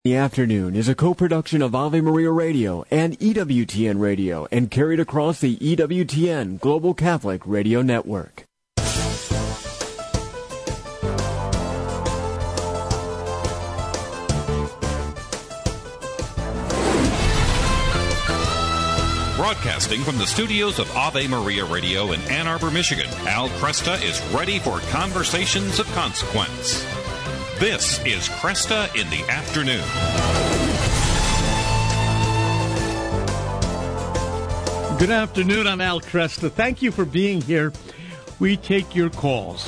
The Afternoon is a co-production of Ave Maria Radio and EWTN Radio and carried across the EWTN Global Catholic Radio Network. Broadcasting from the studios of Ave Maria Radio in Ann Arbor, Michigan, Al Kresta is ready for Conversations of Consequence. This is Kresta in the Afternoon. Good afternoon, I'm Al Kresta. Thank you for being here. We take your calls.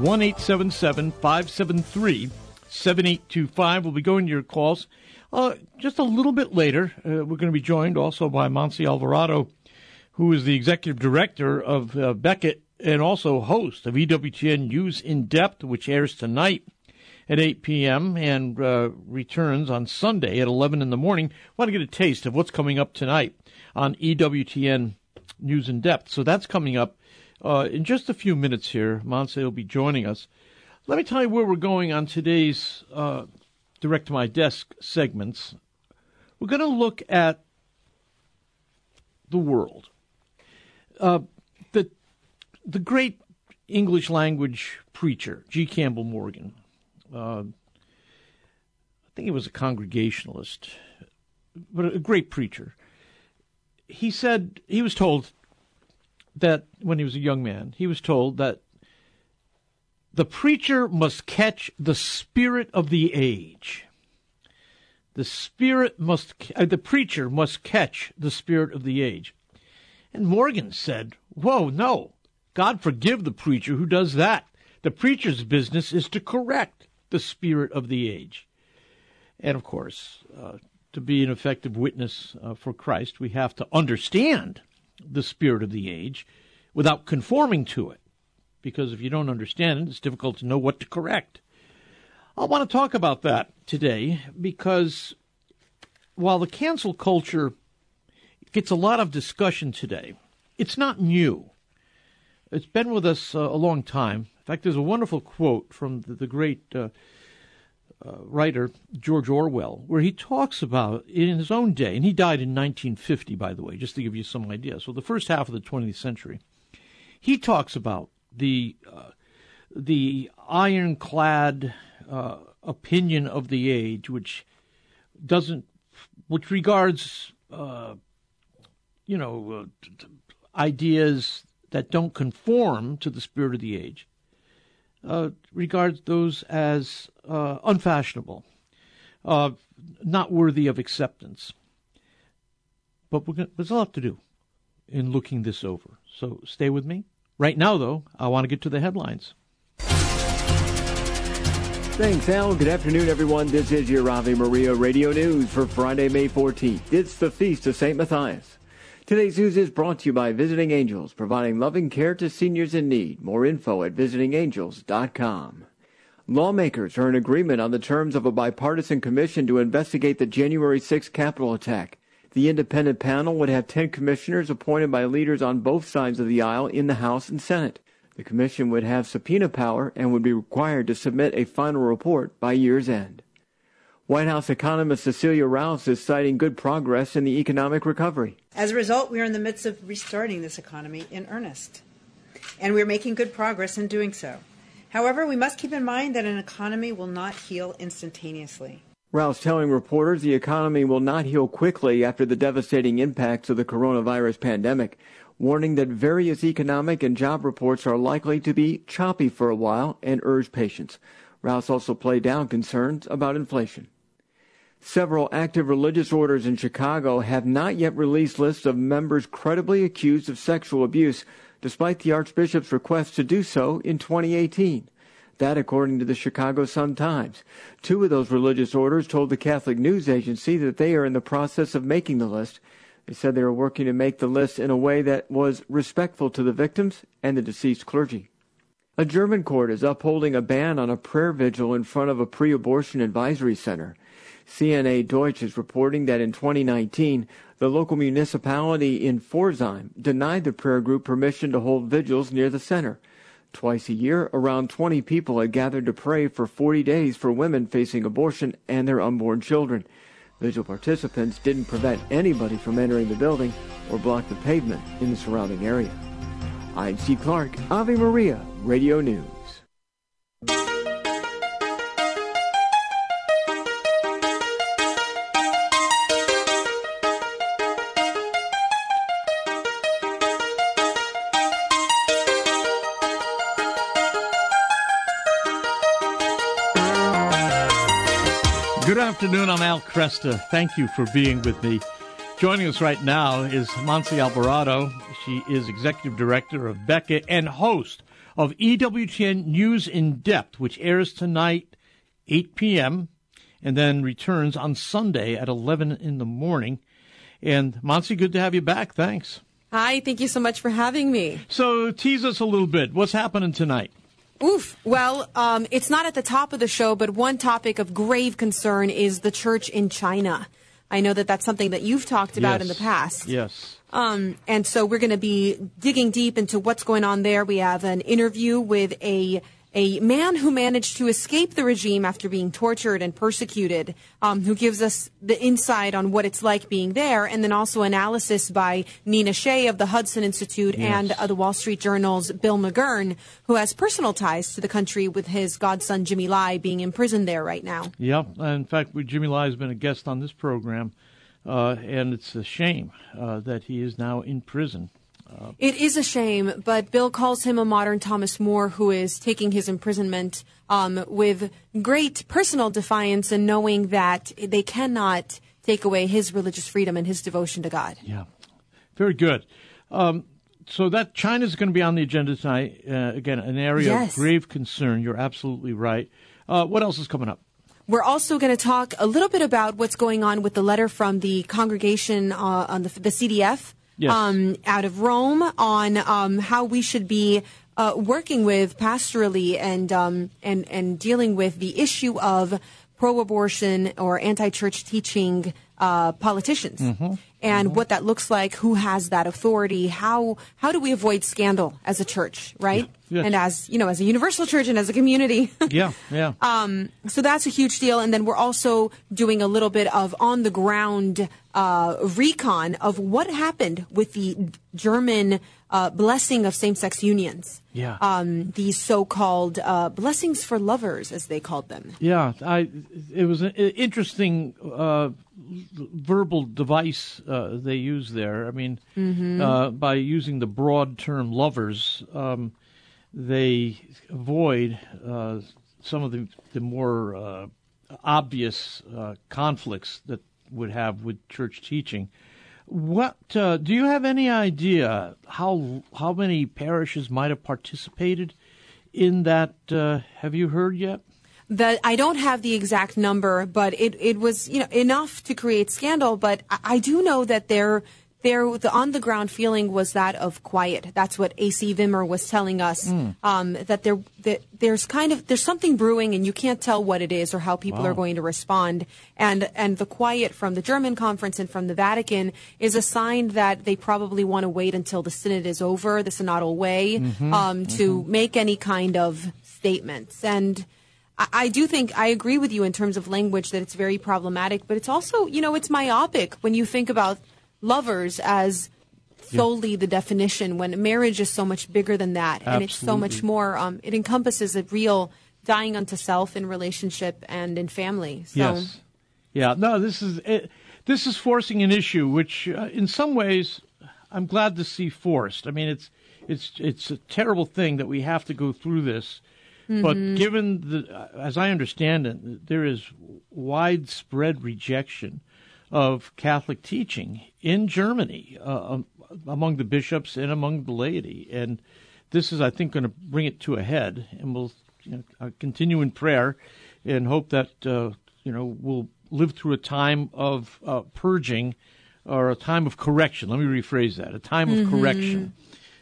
1-877-573-7825. We'll be going to your calls. Just a little bit later, we're going to be joined also by Monse Alvarado, who is the executive director of Beckett and also host of EWTN News in Depth, which airs tonight at 8 p.m. and returns on Sunday at 11 in the morning. I want to get a taste of what's coming up tonight on EWTN News in Depth. So that's coming up in just a few minutes here. Monse will be joining us. Let me tell you where we're going on today's Direct to My Desk segments. We're going to look at the world. The great English language preacher, G. Campbell Morgan, I think he was a Congregationalist, but a great preacher. He said he was told that when he was a young man, he was told that the preacher must catch the spirit of the age. The preacher must catch the spirit of the age. And Morgan said, whoa, no, God forgive the preacher who does that. The preacher's business is to correct the spirit of the age. And, of course, to be an effective witness for Christ, we have to understand the spirit of the age without conforming to it. Because if you don't understand it, it's difficult to know what to correct. I want to talk about that today because while the cancel culture gets a lot of discussion today, it's not new. It's been with us a long time. In fact, there's a wonderful quote from the great writer George Orwell, where he talks about, in his own day, and he died in 1950, by the way, just to give you some idea. So the first half of the 20th century, he talks about the ironclad opinion of the age, which regards ideas that don't conform to the spirit of the age, regards those as unfashionable, not worthy of acceptance. But there's a lot to do in looking this over. So stay with me. Right now, though, I want to get to the headlines. Thanks, Al. Good afternoon, everyone. This is your Ave Maria Radio News for Friday, May 14th. It's the Feast of St. Matthias. Today's news is brought to you by Visiting Angels, providing loving care to seniors in need. More info at visitingangels.com. Lawmakers are in agreement on the terms of a bipartisan commission to investigate the January 6th Capitol attack. The independent panel would have 10 commissioners appointed by leaders on both sides of the aisle in the House and Senate. The commission would have subpoena power and would be required to submit a final report by year's end. White House economist Cecilia Rouse is citing good progress in the economic recovery. As a result, we are in the midst of restarting this economy in earnest, and we're making good progress in doing so. However, we must keep in mind that an economy will not heal instantaneously. Rouse telling reporters the economy will not heal quickly after the devastating impacts of the coronavirus pandemic, warning that various economic and job reports are likely to be choppy for a while and urged patience. Rouse also played down concerns about inflation. Several active religious orders in Chicago have not yet released lists of members credibly accused of sexual abuse, despite the Archbishop's request to do so in 2018. That, according to the Chicago Sun-Times. 2 of those religious orders told the Catholic News Agency that they are in the process of making the list. They said they were working to make the list in a way that was respectful to the victims and the deceased clergy. A German court is upholding a ban on a prayer vigil in front of a pre-abortion advisory center. CNA Deutsch is reporting that in 2019, the local municipality in Pforzheim denied the prayer group permission to hold vigils near the center. Twice a year, around 20 people had gathered to pray for 40 days for women facing abortion and their unborn children. Vigil participants didn't prevent anybody from entering the building or block the pavement in the surrounding area. I'm Steve Clark, Ave Maria, Radio News. Good afternoon, I'm Al Cresta. Thank you for being with me. Joining us right now is Monse Alvarado. She is Executive Director of Becket and host of EWTN News in Depth, which airs tonight, 8 p.m., and then returns on Sunday at 11 in the morning. And Monse, good to have you back. Thanks. Hi, thank you so much for having me. So tease us a little bit. What's happening tonight? Well, it's not at the top of the show, but one topic of grave concern is the church in China. I know that that's something that you've talked about in the past. Yes. And so we're going to be digging deep into what's going on there. We have an interview with a man who managed to escape the regime after being tortured and persecuted, who gives us the insight on what it's like being there, and then also analysis by Nina Shea of the Hudson Institute and the Wall Street Journal's Bill McGurn, who has personal ties to the country with his godson Jimmy Lai being imprisoned there right now. Yeah, in fact, Jimmy Lai has been a guest on this program, and it's a shame that he is now in prison. It is a shame, but Bill calls him a modern Thomas More who is taking his imprisonment with great personal defiance and knowing that they cannot take away his religious freedom and his devotion to God. Yeah, very good. So that China's going to be on the agenda tonight. Again, an area of grave concern. You're absolutely right. What else is coming up? We're also going to talk a little bit about what's going on with the letter from the congregation on the CDF. Yes. Out of Rome on how we should be working with pastorally and dealing with the issue of pro-abortion or anti-church teaching politicians and what that looks like, who has that authority, how do we avoid scandal as a church, right? Yeah. Yes. And as a universal church and as a community. Yeah. So that's a huge deal. And then we're also doing a little bit of on the ground recon of what happened with the German blessing of same-sex unions. Yeah. These so-called blessings for lovers, as they called them. Yeah. It was an interesting verbal device they used there. I mean, by using the broad term lovers, they avoid some of the more obvious conflicts that would have with church teaching. What do you have any idea how many parishes might have participated in that? Have you heard yet? That I don't have the exact number, but it was enough to create scandal. But I do know that the on the ground feeling was that of quiet. That's what AC Wimmer was telling us. That there's something brewing, and you can't tell what it is or how people are going to respond. And the quiet from the German conference and from the Vatican is a sign that they probably want to wait until the synod is over, the synodal way, to make any kind of statements. And I do think I agree with you in terms of language that it's very problematic, but it's also, it's myopic when you think about lovers as solely the definition when marriage is so much bigger than that. And it's so much more. It encompasses a real dying unto self in relationship and in family. So. Yes. Yeah. No, this is forcing an issue, which in some ways I'm glad to see forced. I mean, it's a terrible thing that we have to go through this. But given as I understand it, there is widespread rejection of Catholic teaching in Germany among the bishops and among the laity. And this is, I think, going to bring it to a head. And we'll continue in prayer and hope that, we'll live through a time of purging or a time of correction. Let me rephrase that, a time of correction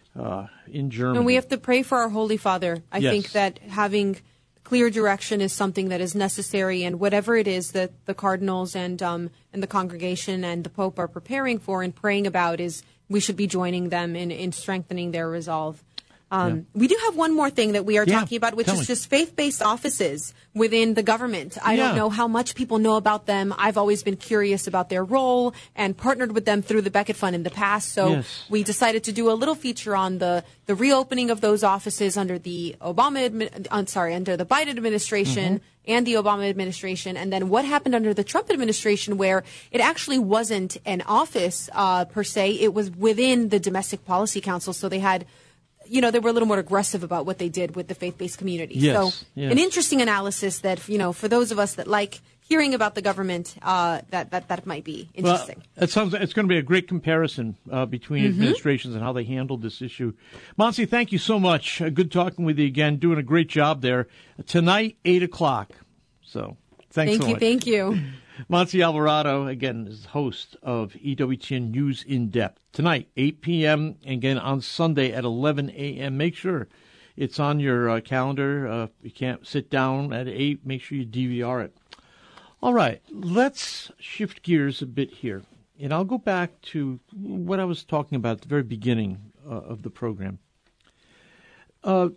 in Germany. And we have to pray for our Holy Father. I think that having clear direction is something that is necessary, and whatever it is that the cardinals and the congregation and the Pope are preparing for and praying about, is we should be joining them in strengthening their resolve. We do have one more thing that we are talking about, which is me. just faith-based offices within the government. I don't know how much people know about them. I've always been curious about their role and partnered with them through the Becket Fund in the past. So we decided to do a little feature on the reopening of those offices under the under the Biden administration and the Obama administration, and then what happened under the Trump administration, where it actually wasn't an office per se. It was within the Domestic Policy Council. So they had, they were a little more aggressive about what they did with the faith-based community. An interesting analysis that, for those of us that like hearing about the government, that might be interesting. Well, it's going to be a great comparison between administrations and how they handled this issue. Monsi, thank you so much. Good talking with you again. Doing a great job there. Tonight, 8 o'clock. So thanks so much. Thank you. Monsi Alvarado, again, is the host of EWTN News in Depth. Tonight, 8 p.m., and again on Sunday at 11 a.m. Make sure it's on your calendar. You can't sit down at 8. Make sure you DVR it. All right, let's shift gears a bit here. And I'll go back to what I was talking about at the very beginning of the program. The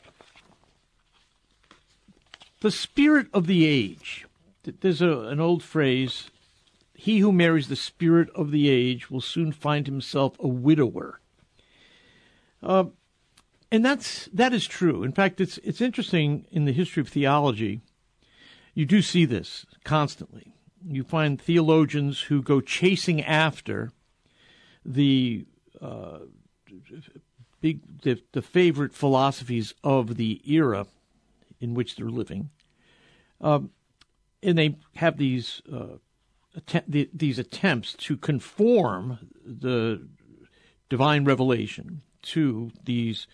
spirit of the age. There's an old phrase, he who marries the spirit of the age will soon find himself a widower. And that is true. In fact, it's interesting in the history of theology. You do see this constantly. You find theologians who go chasing after the favorite philosophies of the era in which they're living. And they have these attempts to conform the divine revelation to these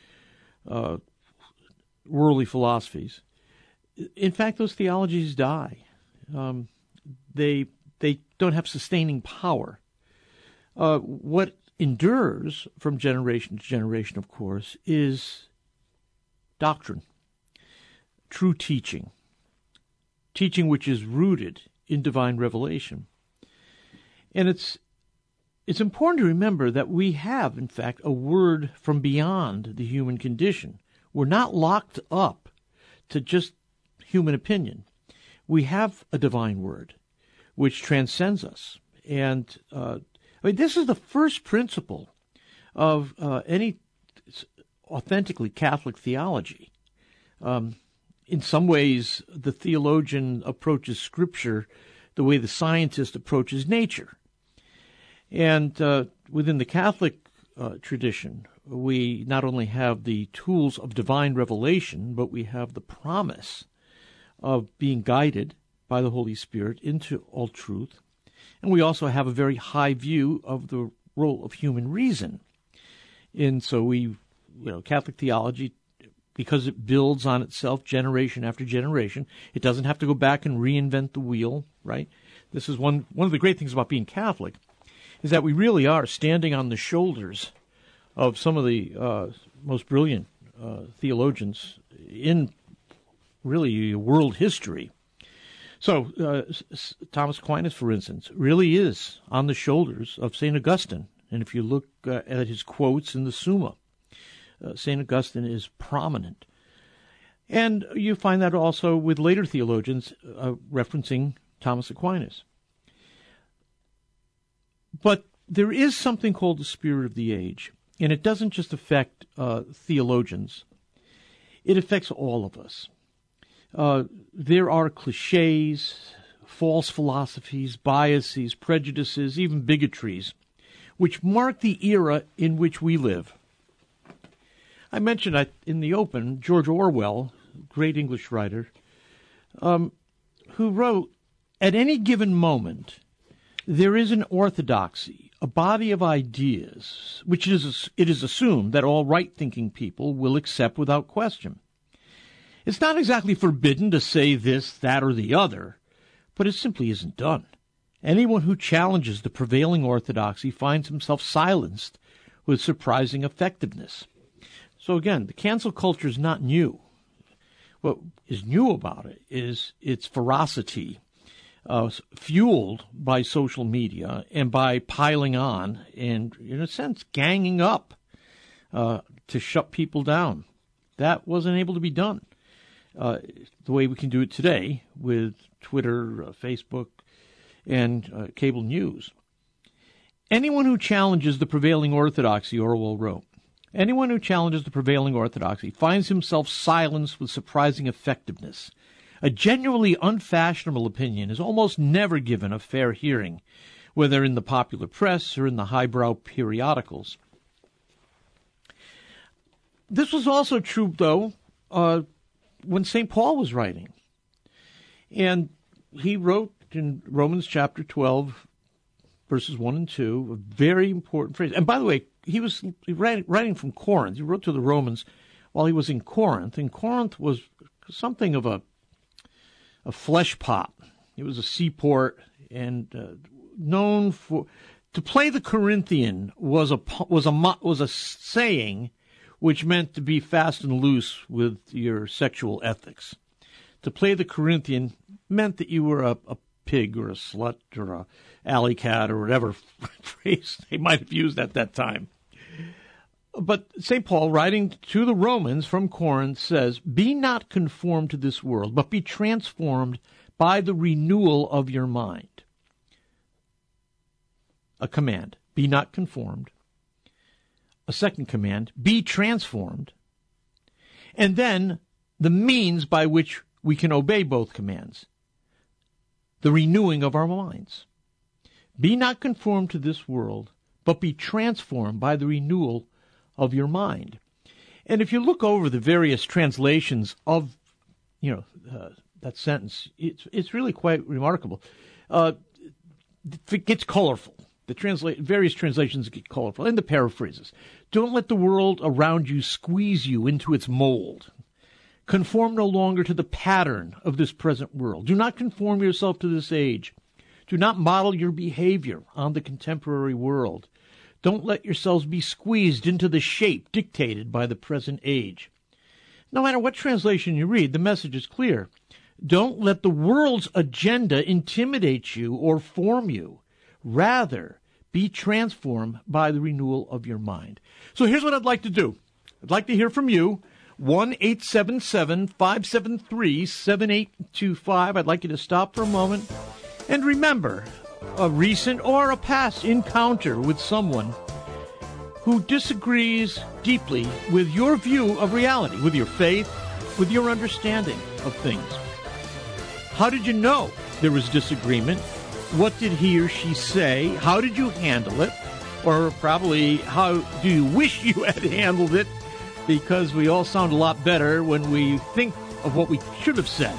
worldly philosophies. In fact, those theologies die. They don't have sustaining power. What endures from generation to generation, of course, is doctrine, true teaching which is rooted in divine revelation. And it's important to remember that we have, in fact, a word from beyond the human condition. We're not locked up to just human opinion. We have a divine word which transcends us. And this is the first principle of any authentically Catholic theology. In some ways, the theologian approaches Scripture the way the scientist approaches nature. And within the Catholic tradition, we not only have the tools of divine revelation, but we have the promise of being guided by the Holy Spirit into all truth. And we also have a very high view of the role of human reason. And so Catholic theology, because it builds on itself generation after generation, it doesn't have to go back and reinvent the wheel, right? This is one of the great things about being Catholic, is that we really are standing on the shoulders of some of the most brilliant theologians in really world history. So Thomas Aquinas, for instance, really is on the shoulders of St. Augustine. And if you look at his quotes in the Summa, St. Augustine is prominent. And you find that also with later theologians referencing Thomas Aquinas. But there is something called the spirit of the age, and it doesn't just affect theologians. It affects all of us. There are cliches, false philosophies, biases, prejudices, even bigotries, which mark the era in which we live. I mentioned in the open George Orwell, great English writer, who wrote, "At any given moment, there is an orthodoxy, a body of ideas, which it is assumed that all right-thinking people will accept without question. It's not exactly forbidden to say this, that, or the other, but it simply isn't done. Anyone who challenges the prevailing orthodoxy finds himself silenced with surprising effectiveness." So again, the cancel culture is not new. What is new about it is its ferocity, fueled by social media and by piling on and, in a sense, ganging up to shut people down. That wasn't able to be done the way we can do it today with Twitter, Facebook, and cable news. Anyone who challenges the prevailing orthodoxy, Orwell wrote, anyone who challenges the prevailing orthodoxy finds himself silenced with surprising effectiveness. A genuinely unfashionable opinion is almost never given a fair hearing, whether in the popular press or in the highbrow periodicals. This was also true, though, when St. Paul was writing. And he wrote in Romans chapter 12, verses 1 and 2, a very important phrase. And by the way, he was writing from Corinth. He wrote to the Romans while he was in Corinth. And Corinth was something of a flesh pot. It was a seaport, and known for to play the Corinthian was a saying which meant to be fast and loose with your sexual ethics. To play the Corinthian meant that you were a pig or a slut or a alley cat or whatever phrase they might have used at that time. But St. Paul, writing to the Romans from Corinth, says, "Be not conformed to this world, but be transformed by the renewal of your mind." A command, be not conformed. A second command, be transformed. And then the means by which we can obey both commands, the renewing of our minds. Be not conformed to this world, but be transformed by the renewal of your mind. And if you look over the various translations of, that sentence, it's really quite remarkable. It gets colorful. Various translations get colorful, and the paraphrases. Don't let the world around you squeeze you into its mold. Conform no longer to the pattern of this present world. Do not conform yourself to this age. Do not model your behavior on the contemporary world. Don't let yourselves be squeezed into the shape dictated by the present age. No matter what translation you read, the message is clear. Don't let the world's agenda intimidate you or form you. Rather, be transformed by the renewal of your mind. So here's what I'd like to do. I'd like to hear from you. 1-877-573-7825. I'd like you to stop for a moment and remember a recent or a past encounter with someone who disagrees deeply with your view of reality, with your faith, with your understanding of things. How did you know there was disagreement? What did he or she say? How did you handle it? Or probably, how do you wish you had handled it? Because we all sound a lot better when we think of what we should have said.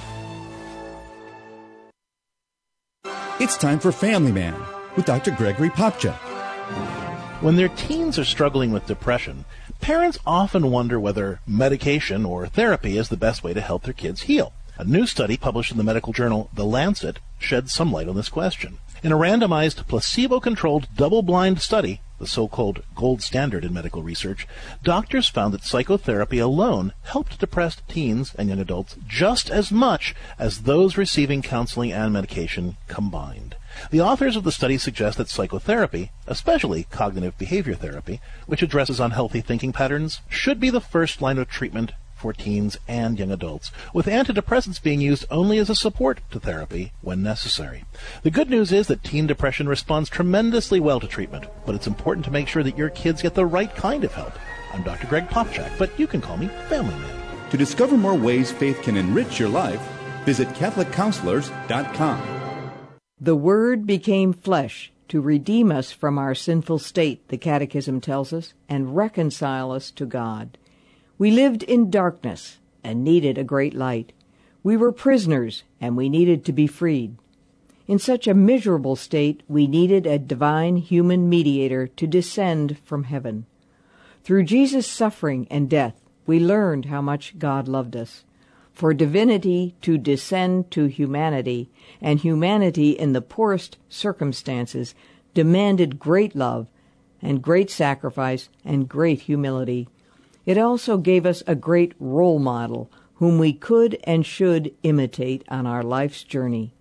It's time for Family Man with Dr. Gregory Popchak. When their teens are struggling with depression, parents often wonder whether medication or therapy is the best way to help their kids heal. A new study published in the medical journal The Lancet sheds some light on this question. In a randomized, placebo-controlled, double-blind study, the so-called gold standard in medical research, doctors found that psychotherapy alone helped depressed teens and young adults just as much as those receiving counseling and medication combined. The authors of the study suggest that psychotherapy, especially cognitive behavior therapy, which addresses unhealthy thinking patterns, should be the first line of treatment for teens and young adults, with antidepressants being used only as a support to therapy when necessary. The good news is that teen depression responds tremendously well to treatment, but it's important to make sure that your kids get the right kind of help. I'm Dr. Greg Popchak, but you can call me Family Man. To discover more ways faith can enrich your life, visit CatholicCounselors.com. The Word became flesh to redeem us from our sinful state, the Catechism tells us, and reconcile us to God. We lived in darkness and needed a great light. We were prisoners and we needed to be freed. In such a miserable state, we needed a divine human mediator to descend from heaven. Through Jesus' suffering and death, we learned how much God loved us. For divinity to descend to humanity, and humanity in the poorest circumstances, demanded great love and great sacrifice and great humility. It also gave us a great role model whom we could and should imitate on our life's journey.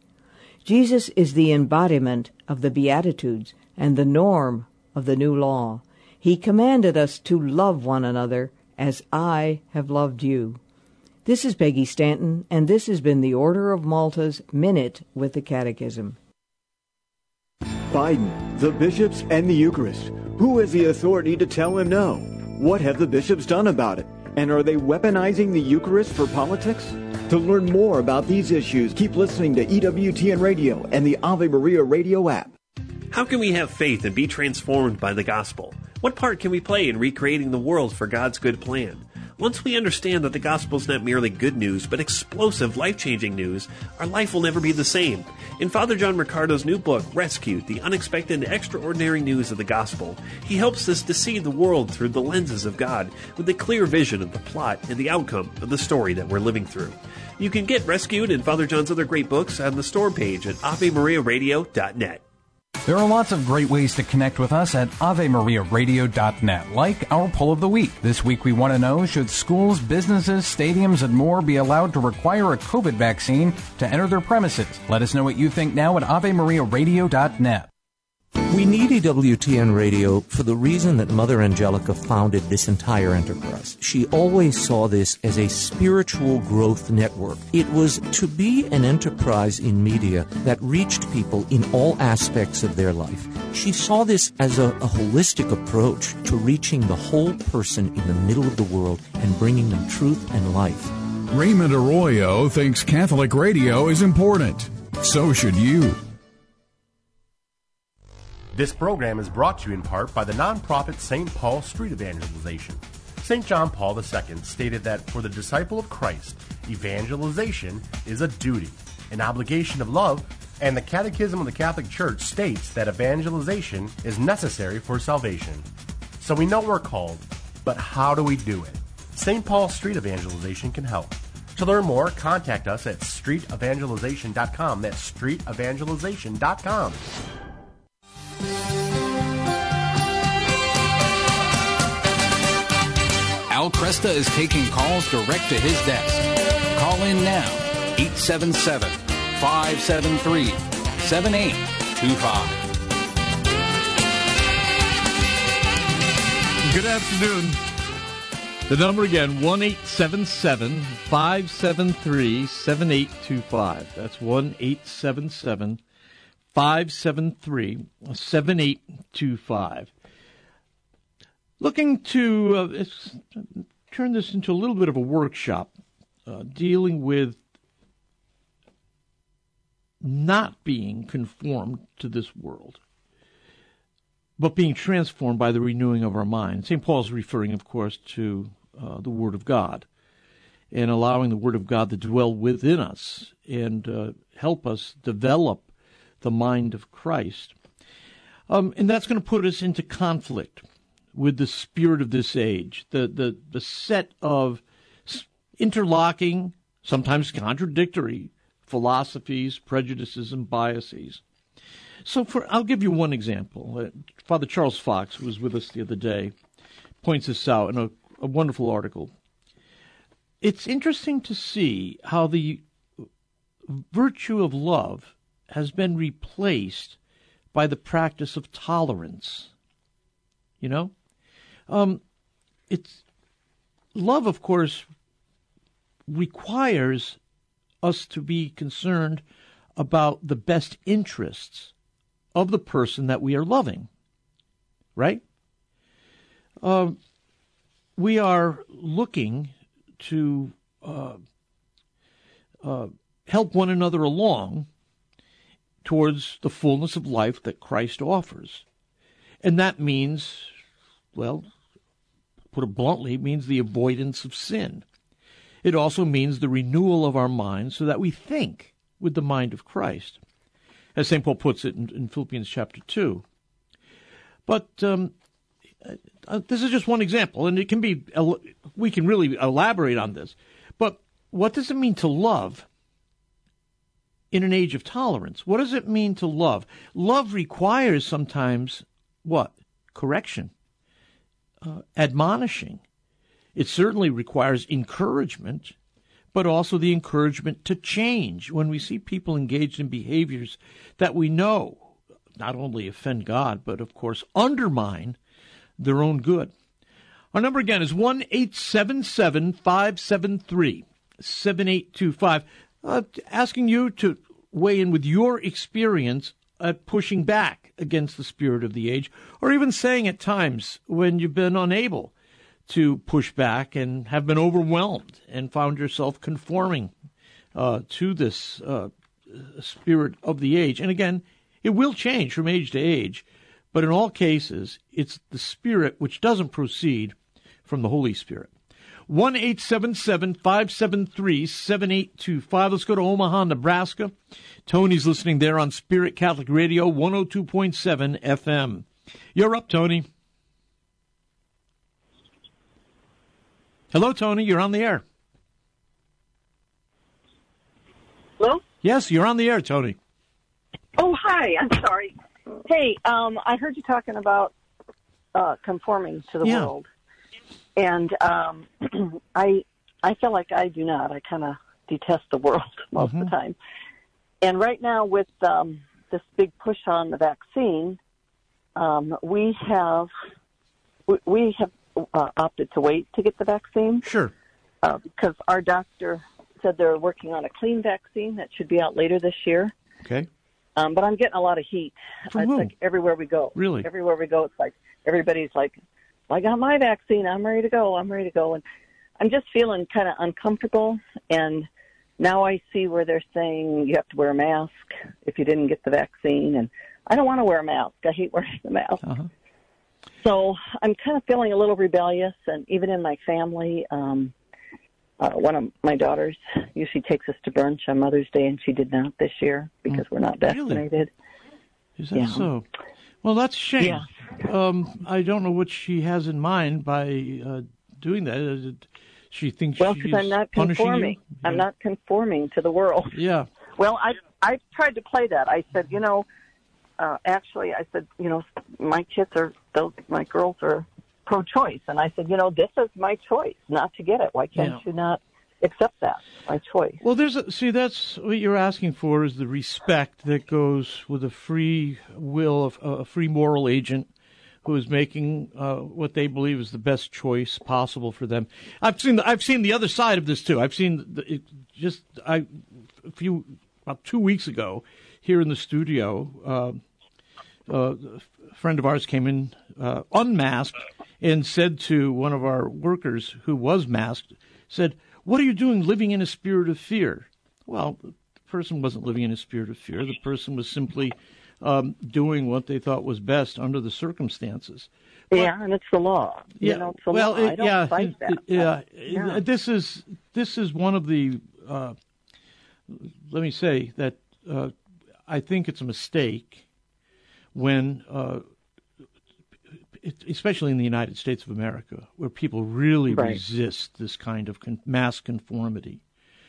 Jesus is the embodiment of the Beatitudes and the norm of the new law. He commanded us to love one another as I have loved you. This is Peggy Stanton, and this has been the Order of Malta's Minute with the Catechism. Biden, the bishops, and the Eucharist. Who has the authority to tell him no? What have the bishops done about it? And are they weaponizing the Eucharist for politics? To learn more about these issues, keep listening to EWTN Radio and the Ave Maria Radio app. How can we have faith and be transformed by the gospel? What part can we play in recreating the world for God's good plan? Once we understand that the gospel is not merely good news, but explosive, life-changing news, our life will never be the same. In Father John Riccardo's new book, Rescued, The Unexpected and Extraordinary News of the Gospel, he helps us to see the world through the lenses of God, with a clear vision of the plot and the outcome of the story that we're living through. You can get Rescued and Father John's other great books on the store page at AveMariaRadio.net. There are lots of great ways to connect with us at AveMariaRadio.net, like our poll of the week. This week we want to know, should schools, businesses, stadiums, and more be allowed to require a COVID vaccine to enter their premises? Let us know what you think now at AveMariaRadio.net. We need EWTN Radio for the reason that Mother Angelica founded this entire enterprise. She always saw this as a spiritual growth network. It was to be an enterprise in media that reached people in all aspects of their life. She saw this as a holistic approach to reaching the whole person in the middle of the world and bringing them truth and life. Raymond Arroyo thinks Catholic radio is important. So should you. This program is brought to you in part by the nonprofit St. Paul Street Evangelization. St. John Paul II stated that for the disciple of Christ, evangelization is a duty, an obligation of love, and the Catechism of the Catholic Church states that evangelization is necessary for salvation. So we know we're called, but how do we do it? St. Paul Street Evangelization can help. To learn more, contact us at streetevangelization.com. That's streetevangelization.com. Al Cresta is taking calls direct to his desk. Call in now, 877-573-7825. Good afternoon. The number again, 1-877-573-7825. That's 1-877-573-7825. Looking to turn this into a little bit of a workshop dealing with not being conformed to this world, but being transformed by the renewing of our mind. St. Paul's referring, of course, to the Word of God and allowing the Word of God to dwell within us and help us develop the mind of Christ. And that's going to put us into conflict with the spirit of this age, the set of interlocking, sometimes contradictory philosophies, prejudices, and biases. So I'll give you one example. Father Charles Fox, who was with us the other day, points this out in a wonderful article. It's interesting to see how the virtue of love has been replaced by the practice of tolerance. You know? It's love, of course, requires us to be concerned about the best interests of the person that we are loving, right? We are looking to help one another along towards the fullness of life that Christ offers. And that means, well, put it bluntly, it means the avoidance of sin. It also means the renewal of our minds so that we think with the mind of Christ, as St. Paul puts it in Philippians chapter 2. But this is just one example, and it can be, we can really elaborate on this. But what does it mean to love in an age of tolerance? What does it mean to love? Love requires sometimes what? Correction. Admonishing. It certainly requires encouragement, but also the encouragement to change when we see people engaged in behaviors that we know not only offend God, but of course undermine their own good. Our number again is 1-877-573-7825. Asking you to weigh in with your experience at pushing back against the spirit of the age, or even saying at times when you've been unable to push back and have been overwhelmed and found yourself conforming to this spirit of the age. And again, it will change from age to age, but in all cases, it's the Spirit which doesn't proceed from the Holy Spirit. 1-877-573-7825. Let's go to Omaha, Nebraska. Tony's listening there on Spirit Catholic Radio, 102.7 FM. You're up, Tony. Hello, Tony. You're on the air. Hello? Yes, you're on the air, Tony. Oh, hi. I'm sorry. Hey, I heard you talking about conforming to the world. And I feel like I do not. I kind of detest the world most of the time. And right now with this big push on the vaccine, we have opted to wait to get the vaccine. Sure. Because our doctor said they're working on a clean vaccine that should be out later this year. Okay. But I'm getting a lot of heat. From it's who? like everywhere we go. Really? Everywhere we go, it's like everybody's like, I got my vaccine. I'm ready to go. I'm ready to go. And I'm just feeling kind of uncomfortable. And now I see where they're saying you have to wear a mask if you didn't get the vaccine. And I don't want to wear a mask. I hate wearing the mask. So I'm kind of feeling a little rebellious. And even in my family, one of my daughters usually takes us to brunch on Mother's Day, and she did not this year because we're not vaccinated. Is that so? Well, that's a shame. Yeah. I don't know what she has in mind by doing that. She thinks because I'm not conforming. I'm not conforming to the world. Yeah. Well, I tried to play that. I said, actually, I said, my kids my girls are pro-choice, and I said, this is my choice not to get it. Why can't you not accept that, my choice? Well, that's what you're asking for, is the respect that goes with a free will of a free moral agent who is making what they believe is the best choice possible for them. I've seen the other side of this too. I've seen about 2 weeks ago here in the studio, a friend of ours came in unmasked and said to one of our workers who was masked, said, "What are you doing living in a spirit of fear?" Well, the person wasn't living in a spirit of fear. The person was simply doing what they thought was best under the circumstances. And it's the law. Yeah, it's the law. I don't fight that. This is one of the. Let me say that I think it's a mistake when. Especially in the United States of America, where people really resist this kind of mass conformity.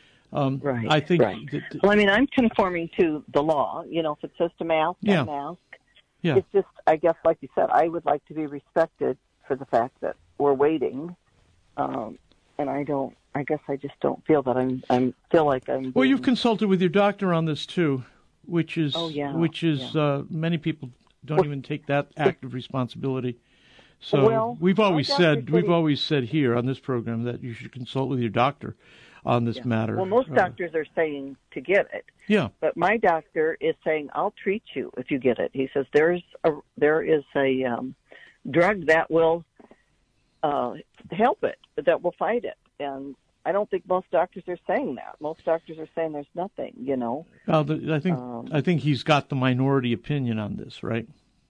I think. Well, I'm conforming to the law. If it says to mask, I mask. Yeah. It's just, I guess, like you said, I would like to be respected for the fact that we're waiting, and I guess I just don't feel that I'm feel like I'm. Well, you've consulted with your doctor on this too, which is many people don't even take that active responsibility. So we've always said here on this program that you should consult with your doctor on this matter. Well, most doctors are saying to get it. Yeah. But my doctor is saying, I'll treat you if you get it. He says there is a drug that will help it, that will fight it. And I don't think most doctors are saying that. Most doctors are saying there's nothing, Well, I think he's got the minority opinion on this, right?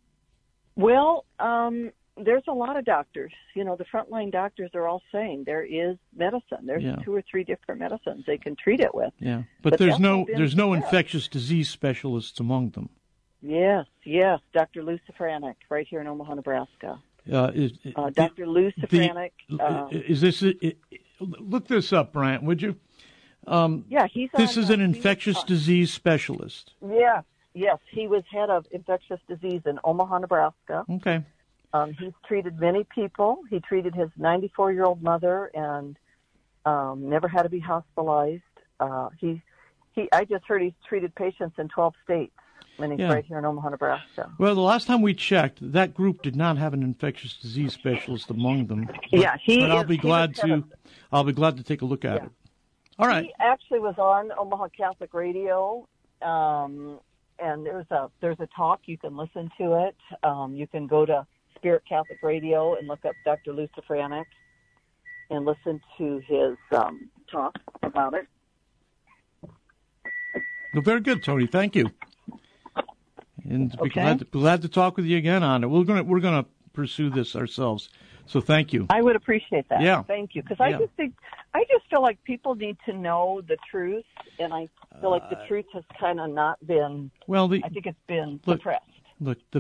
Well, there's a lot of doctors. The frontline doctors are all saying there is medicine. There's 2 or 3 different medicines they can treat it with. Yeah, but there's no infectious disease specialists among them. Yes, Dr. Lou Safranek, right here in Omaha, Nebraska. Dr. Lou Safranek. Is this? Look this up, Bryant, would you? He's. This is an infectious disease specialist. Yes, he was head of infectious disease in Omaha, Nebraska. Okay. He's treated many people. He treated his 94-year-old mother and never had to be hospitalized. I just heard he's treated patients in 12 states. and he's Yeah. right here in Omaha, Nebraska. Well, the last time we checked, that group did not have an infectious disease specialist among them. Yeah, But I'll be glad to take a look at it. All right. He actually was on Omaha Catholic Radio, and there's a talk. You can listen to it. You can go to Spirit Catholic Radio and look up Dr. Lucifranek and listen to his talk about it. Well, very good, Tony. Thank you. And be Okay. glad to talk with you again on it. We're gonna pursue this ourselves. So thank you. I would appreciate that. Yeah. Thank you. Because I just feel like people need to know the truth, and I feel like the truth has kind of not been. Well, I think it's been suppressed. Look, the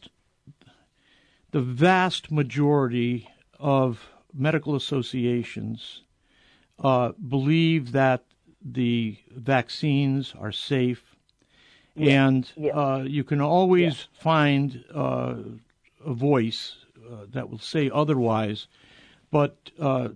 vast majority of medical associations believe that the vaccines are safe, and you can always find a voice that will say otherwise. But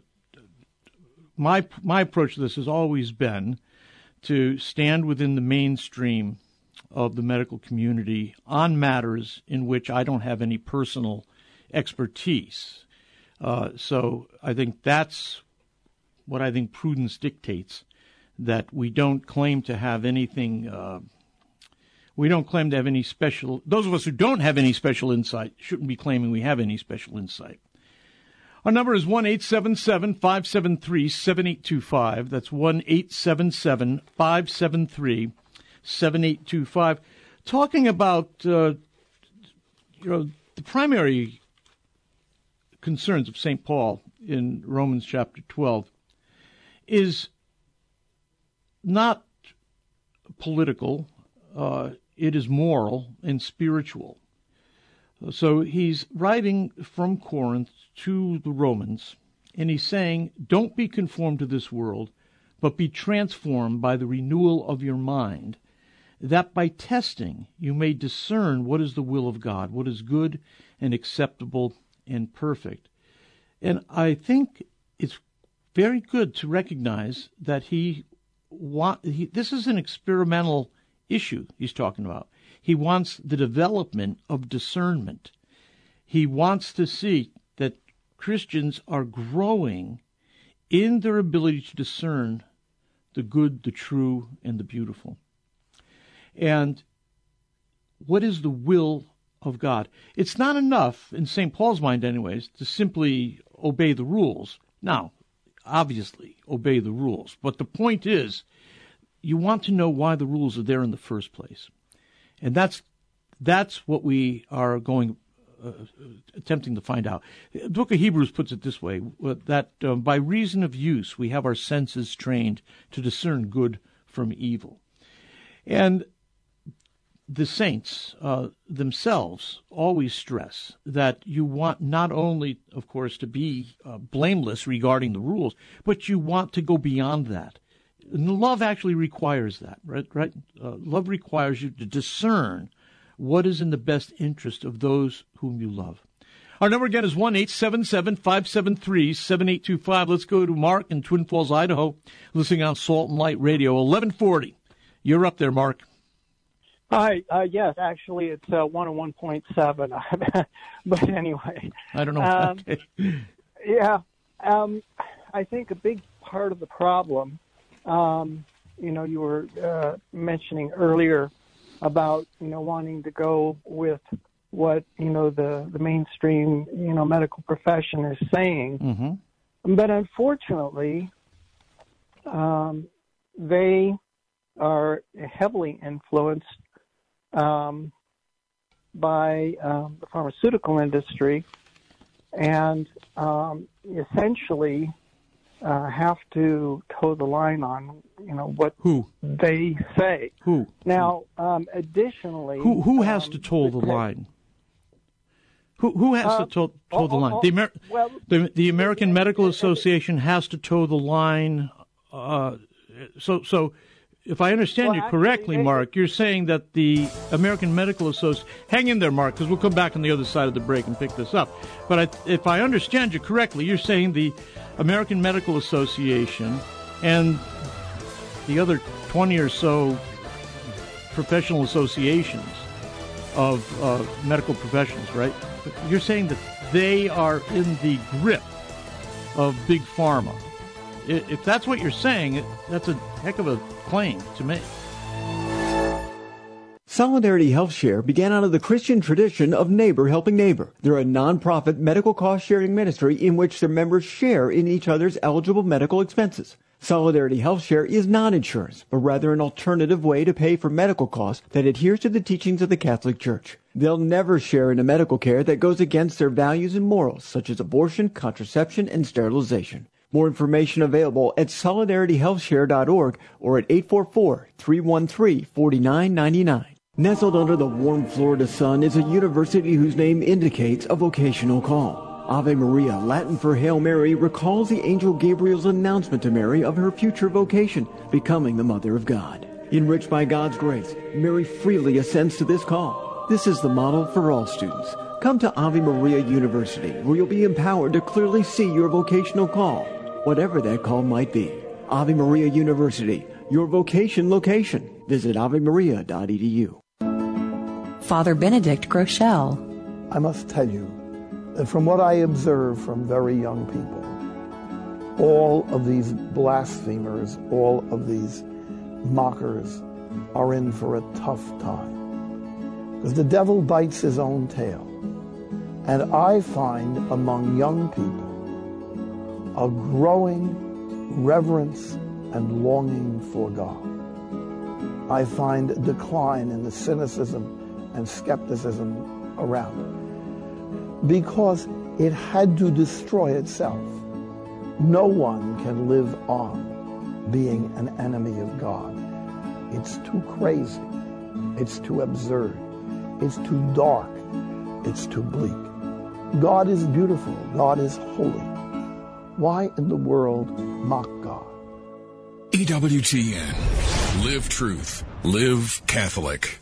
my approach to this has always been to stand within the mainstream of the medical community on matters in which I don't have any personal expertise. So I think that's what I think prudence dictates, that we don't claim to have anything. We don't claim to have any special. Those of us who don't have any special insight shouldn't be claiming we have any special insight. Our number is 1-877-573-7825. That's 1-877-573-7825. Talking about the primary concerns of St. Paul in Romans chapter 12 is not political. It is moral and spiritual. So he's writing from Corinth to the Romans, and he's saying, don't be conformed to this world, but be transformed by the renewal of your mind, that by testing you may discern what is the will of God, what is good and acceptable and perfect. And I think it's very good to recognize that this is an experimental issue he's talking about. He wants the development of discernment. He wants to see that Christians are growing in their ability to discern the good, the true, and the beautiful. And what is the will of God? It's not enough, in St. Paul's mind anyways, to simply obey the rules. Now, obviously, obey the rules. But the point is, you want to know why the rules are there in the first place. And that's what we are attempting to find out. The book of Hebrews puts it this way, that by reason of use, we have our senses trained to discern good from evil. And the saints themselves always stress that you want not only, of course, to be blameless regarding the rules, but you want to go beyond that. And love actually requires that, right? Love requires you to discern what is in the best interest of those whom you love. Our number again is 1-877-573-7825. Let's go to Mark in Twin Falls, Idaho, listening on Salt and Light Radio, 1140. You're up there, Mark. Hi. Yes, actually, it's 101.7. But anyway. I don't know. Okay. Yeah. I think a big part of the problem, you were mentioning earlier about, wanting to go with what, the mainstream, medical profession is saying. Mm-hmm. But unfortunately, they are heavily influenced by the pharmaceutical industry, and essentially have to toe the line on what they say. Who now? Additionally, who has to toe the line? Who has to toe the line? The American Medical Association has to toe the line. So. If I understand you correctly, Mark, you're saying that the American Medical Association... Hang in there, Mark, because we'll come back on the other side of the break and pick this up. But if I understand you correctly, you're saying the American Medical Association and the other 20 or so professional associations of medical professionals, right? But you're saying that they are in the grip of Big Pharma. If that's what you're saying, that's a heck of a claim to make. Solidarity Health Share began out of the Christian tradition of neighbor helping neighbor. They're a nonprofit medical cost-sharing ministry in which their members share in each other's eligible medical expenses. Solidarity Health Share is not insurance, but rather an alternative way to pay for medical costs that adheres to the teachings of the Catholic Church. They'll never share in a medical care that goes against their values and morals, such as abortion, contraception, and sterilization. More information available at solidarityhealthshare.org or at 844-313-4999. Nestled under the warm Florida sun is a university whose name indicates a vocational call. Ave Maria, Latin for Hail Mary, recalls the angel Gabriel's announcement to Mary of her future vocation, becoming the Mother of God. Enriched by God's grace, Mary freely assents to this call. This is the model for all students. Come to Ave Maria University, where you'll be empowered to clearly see your vocational call, whatever that call might be. Ave Maria University, your vocation location. Visit avemaria.edu. Father Benedict Groeschel. I must tell you that from what I observe from very young people, all of these blasphemers, all of these mockers are in for a tough time. Because the devil bites his own tail. And I find among young people a growing reverence and longing for God. I find a decline in the cynicism and skepticism around it, because it had to destroy itself. No one can live on being an enemy of God. It's too crazy. It's too absurd. It's too dark. It's too bleak. God is beautiful. God is holy. Why in the world mock God? EWTN. Live truth. Live Catholic.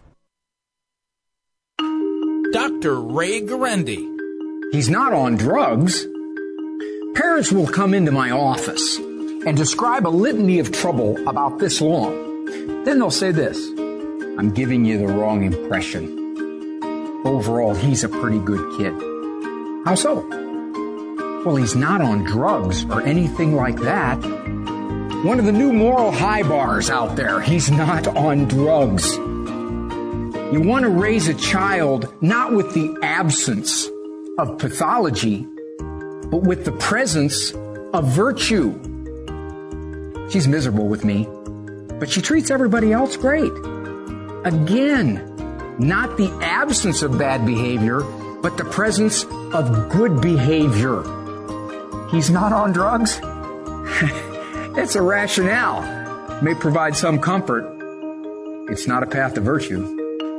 Dr. Ray Guarendi. He's not on drugs. Parents will come into my office and describe a litany of trouble about this long. Then they'll say this: I'm giving you the wrong impression. Overall, he's a pretty good kid. How so? Well, he's not on drugs or anything like that. One of the new moral high bars out there, he's not on drugs. You want to raise a child not with the absence of pathology, but with the presence of virtue. She's miserable with me, but she treats everybody else great. Again, not the absence of bad behavior, but the presence of good behavior. He's not on drugs? It's a rationale. May provide some comfort. It's not a path to virtue.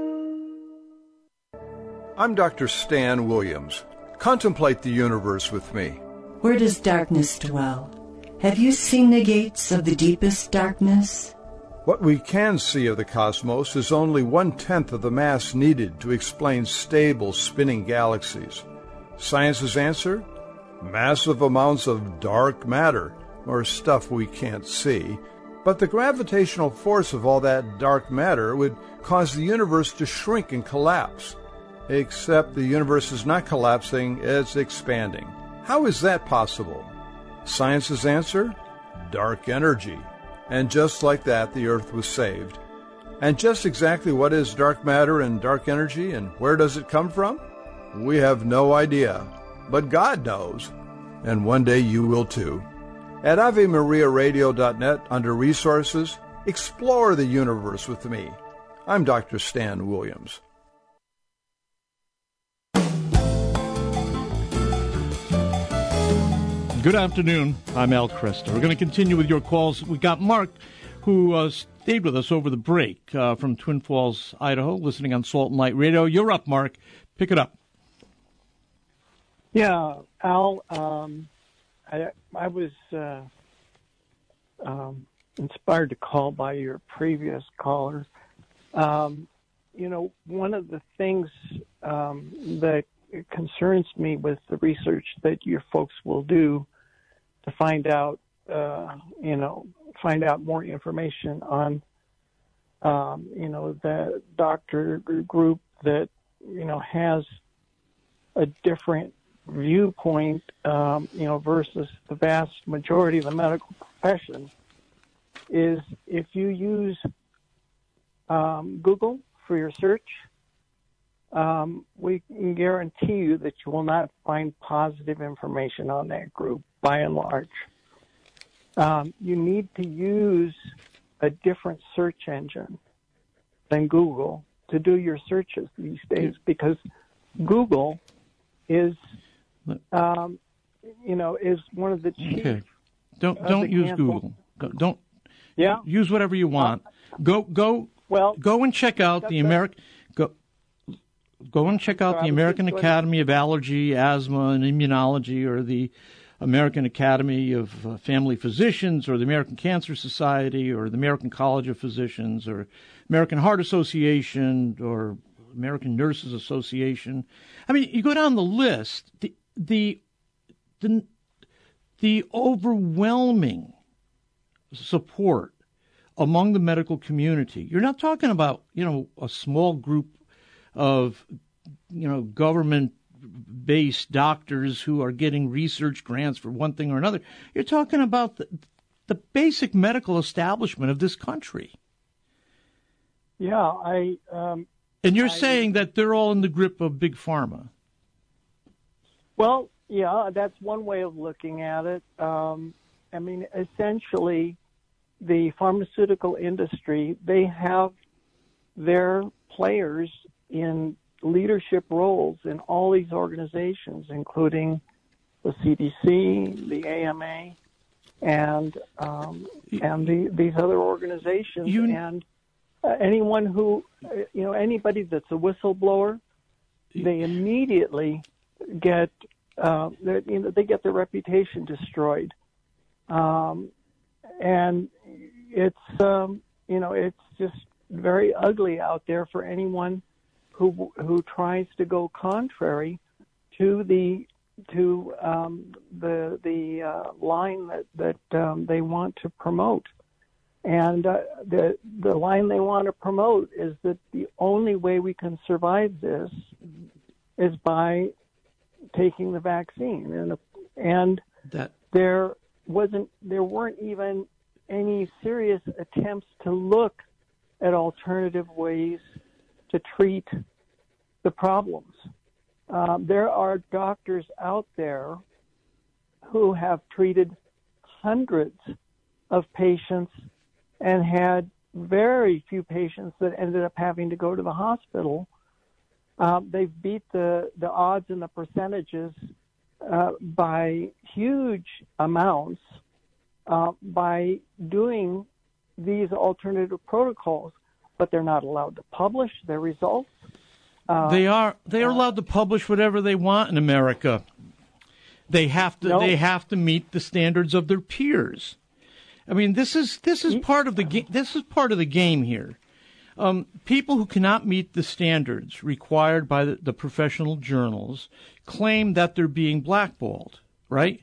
I'm Dr. Stan Williams. Contemplate the universe with me. Where does darkness dwell? Have you seen the gates of the deepest darkness? What we can see of the cosmos is only 1/10 of the mass needed to explain stable spinning galaxies. Science's answer? Massive amounts of dark matter, or stuff we can't see. But the gravitational force of all that dark matter would cause the universe to shrink and collapse. Except the universe is not collapsing, it's expanding. How is that possible? Science's answer? Dark energy. And just like that, the Earth was saved. And just exactly what is dark matter and dark energy, and where does it come from? We have no idea. But God knows. And one day you will too. At AveMariaRadio.net, under Resources, explore the universe with me. I'm Dr. Stan Williams. Good afternoon. I'm Al Kresta. We're going to continue with your calls. We got Mark, who stayed with us over the break from Twin Falls, Idaho, listening on Salt and Light Radio. You're up, Mark. Pick it up. Yeah, Al, I was inspired to call by your previous caller. One of the things that concerns me with the research that your folks will do to find out more information on the doctor group that, has a different viewpoint, versus the vast majority of the medical profession, is if you use Google for your search, we can guarantee you that you will not find positive information on that group by and large. You need to use a different search engine than Google to do your searches these days, because Google is, is one of the chief. Okay. Don't use Google. Don't. Yeah. Use whatever you want. Go and check out the American. Go and check out the American Academy of Allergy, Asthma, and Immunology, or the American Academy of Family Physicians, or the American Cancer Society, or the American College of Physicians, or American Heart Association, or American Nurses Association. I mean, you go down the list. The overwhelming support among the medical community. You're not talking about, a small group of, government-based doctors who are getting research grants for one thing or another. You're talking about the basic medical establishment of this country. Yeah, and you're saying that they're all in the grip of Big Pharma. Well, yeah, that's one way of looking at it. Essentially, the pharmaceutical industry, they have their players in leadership roles in all these organizations, including the CDC, the AMA, and these other organizations. Anyone who, anybody that's a whistleblower, they immediately get, they get their reputation destroyed. And it's, it's just very ugly out there for anyone who tries to go contrary to the line that they want to promote. And the line they want to promote is that the only way we can survive this is by taking the vaccine. And there weren't even any serious attempts to look at alternative ways to treat the problems. There are doctors out there who have treated hundreds of patients and had very few patients that ended up having to go to the hospital. They've beat the odds and the percentages by huge amounts by doing these alternative protocols, but they're not allowed to publish their results. They are allowed to publish whatever they want in America. They have to They have to meet the standards of their peers. I mean, this is part of the this is part of the game here. People who cannot meet the standards required by the professional journals claim that they're being blackballed, right?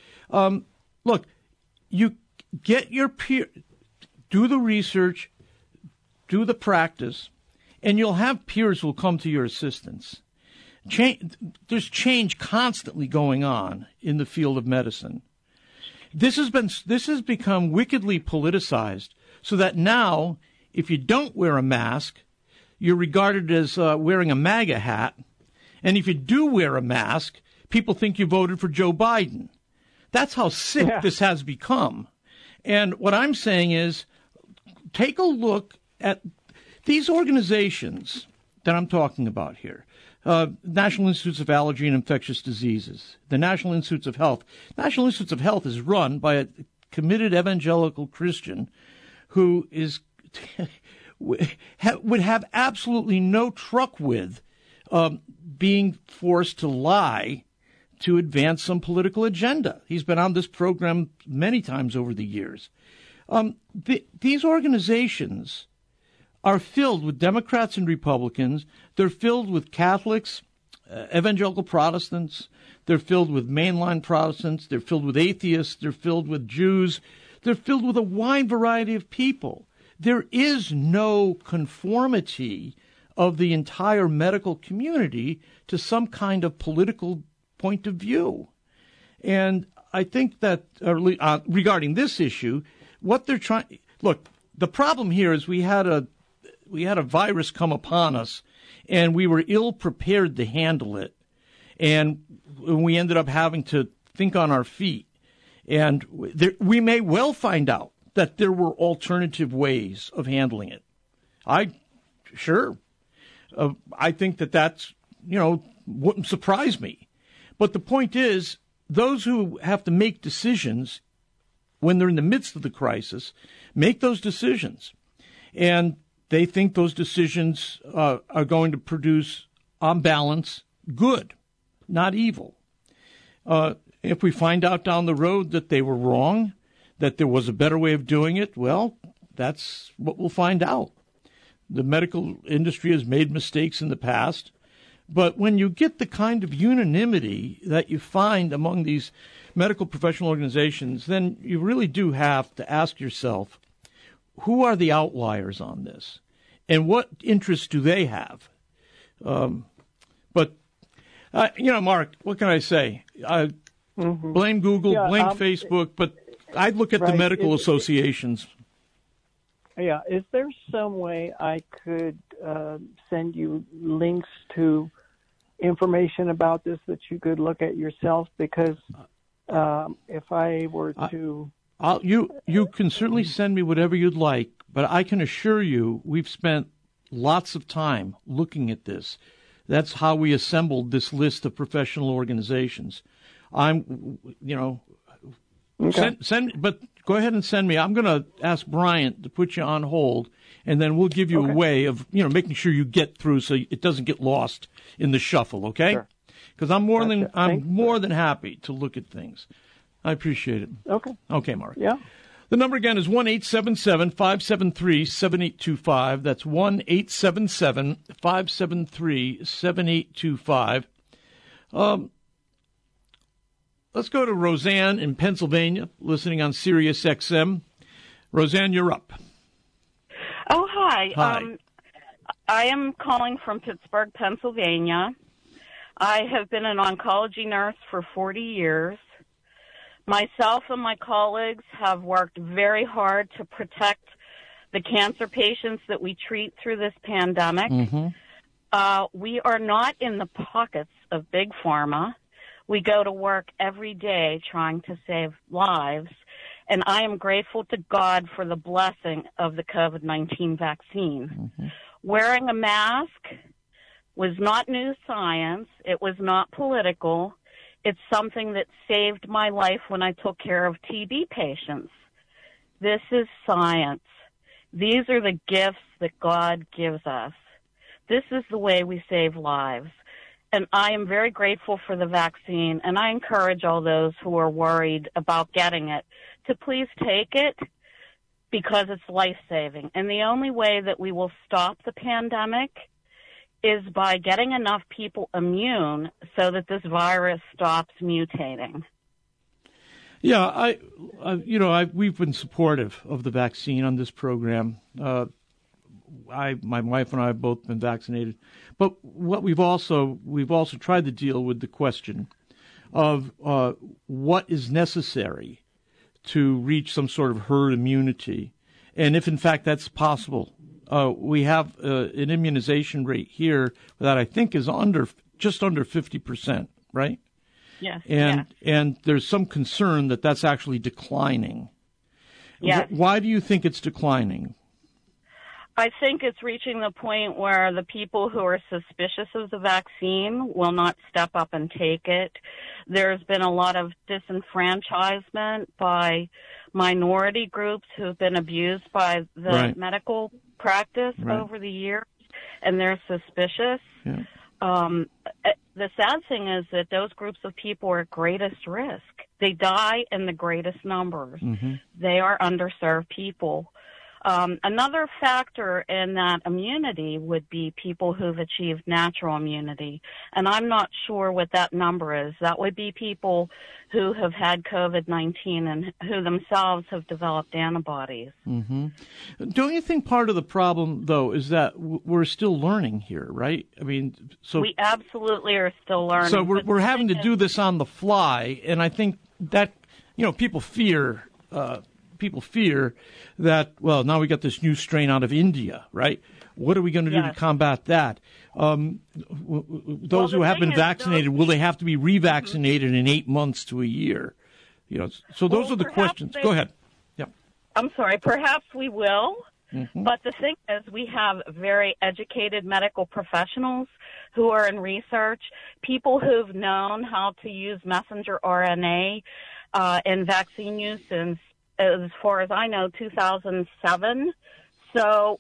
Look, you get your peer, do the research, do the practice, and you'll have peers who will come to your assistance. There's change constantly going on in the field of medicine. This has become wickedly politicized, so that now, if you don't wear a mask, you're regarded as wearing a MAGA hat, and if you do wear a mask, people think you voted for Joe Biden. That's how sick this has become. And what I'm saying is, take a look at these organizations that I'm talking about here. National Institutes of Allergy and Infectious Diseases, the National Institutes of Health. National Institutes of Health is run by a committed evangelical Christian who is would have absolutely no truck with being forced to lie to advance some political agenda. He's been on this program many times over the years. These organizations are filled with Democrats and Republicans. They're filled with Catholics, evangelical Protestants. They're filled with mainline Protestants. They're filled with atheists. They're filled with Jews. They're filled with a wide variety of people. there is no conformity of the entire medical community to some kind of political point of view. And I think that regarding this issue, what they're trying – look, the problem here is we had a virus come upon us, and we were ill-prepared to handle it. And we ended up having to think on our feet. And we may well find out that there were alternative ways of handling it. I think that's, wouldn't surprise me. But the point is, those who have to make decisions when they're in the midst of the crisis make those decisions. And they think those decisions are going to produce, on balance, good, not evil. If we find out down the road that they were wrong, that there was a better way of doing it, well, that's what we'll find out. The medical industry has made mistakes in the past, but when you get the kind of unanimity that you find among these medical professional organizations, then you really do have to ask yourself, who are the outliers on this? And what interests do they have? But Mark, what can I say? Blame Google, blame Facebook, but I'd look at the medical associations. Yeah, is there some way I could send you links to information about this that you could look at yourself? Because if I were to... You can certainly send me whatever you'd like, but I can assure you we've spent lots of time looking at this. That's how we assembled this list of professional organizations. But go ahead and send me. I'm going to ask Bryant to put you on hold, and then we'll give you a way of, making sure you get through so it doesn't get lost in the shuffle, okay? Because I'm more than happy to look at things. I appreciate it. Okay, Mark. Yeah. The number again is 1-877-573-7825. That's 1-877-573-7825. Let's go to Roseanne in Pennsylvania, listening on Sirius XM. Roseanne, you're up. Oh, hi. Hi. I am calling from Pittsburgh, Pennsylvania. I have been an oncology nurse for 40 years. Myself and my colleagues have worked very hard to protect the cancer patients that we treat through this pandemic. We are not in the pockets of Big Pharma. We go to work every day trying to save lives, and I am grateful to God for the blessing of the COVID-19 vaccine. Wearing a mask was not new science. It was not political. It's something that saved my life when I took care of TB patients. This is science. These are the gifts that God gives us. This is the way we save lives. And I am very grateful for the vaccine, and I encourage all those who are worried about getting it to please take it because it's life-saving. And the only way that we will stop the pandemic is by getting enough people immune so that this virus stops mutating. Yeah, we've been supportive of the vaccine on this program. My wife and I have both been vaccinated, but what we've also tried to deal with the question of what is necessary to reach some sort of herd immunity, and if in fact that's possible. We have an immunization rate here that I think is just under 50%, right? Yes. And there's some concern that that's actually declining. Yes. Why do you think it's declining? I think it's reaching the point where the people who are suspicious of the vaccine will not step up and take it. There's been a lot of disenfranchisement by minority groups who've been abused by the medical practice over the years, and they're suspicious. Yeah. The sad thing is that those groups of people are at greatest risk. They die in the greatest numbers. They are underserved people. Another factor in that immunity would be people who've achieved natural immunity, and I'm not sure what that number is. That would be people who have had COVID-19 and who themselves have developed antibodies. Mm-hmm. Don't you think part of the problem, though, is that we're still learning here, right? I mean, so we absolutely are still learning. So we're having to do this on the fly, and I think that, people fear that, well, now we got this new strain out of India, right? What are we going to do to combat that? Those who have been vaccinated, will they have to be revaccinated in 8 months to a year? So those are the questions. Go ahead. Yeah. I'm sorry. Perhaps we will. Mm-hmm. But the thing is, we have very educated medical professionals who are in research, people who've known how to use messenger RNA in vaccine use since, as far as I know, 2007. So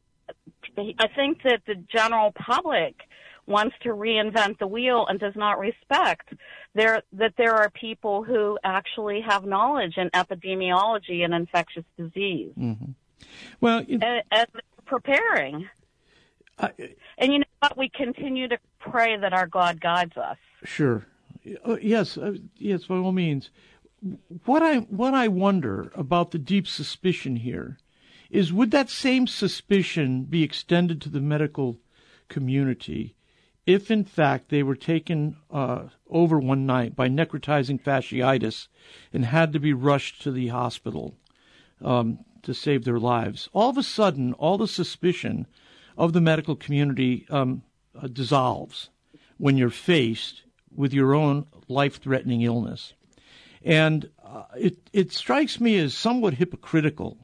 I think that the general public wants to reinvent the wheel and does not respect that there are people who actually have knowledge in epidemiology and infectious disease. Mm-hmm. Well, and preparing. And you know what? We continue to pray that our God guides us. Sure. Yes, by all means. What I wonder about the deep suspicion here is, would that same suspicion be extended to the medical community if, in fact, they were taken over one night by necrotizing fasciitis and had to be rushed to the hospital to save their lives? All of a sudden, all the suspicion of the medical community dissolves when you're faced with your own life-threatening illness. And it strikes me as somewhat hypocritical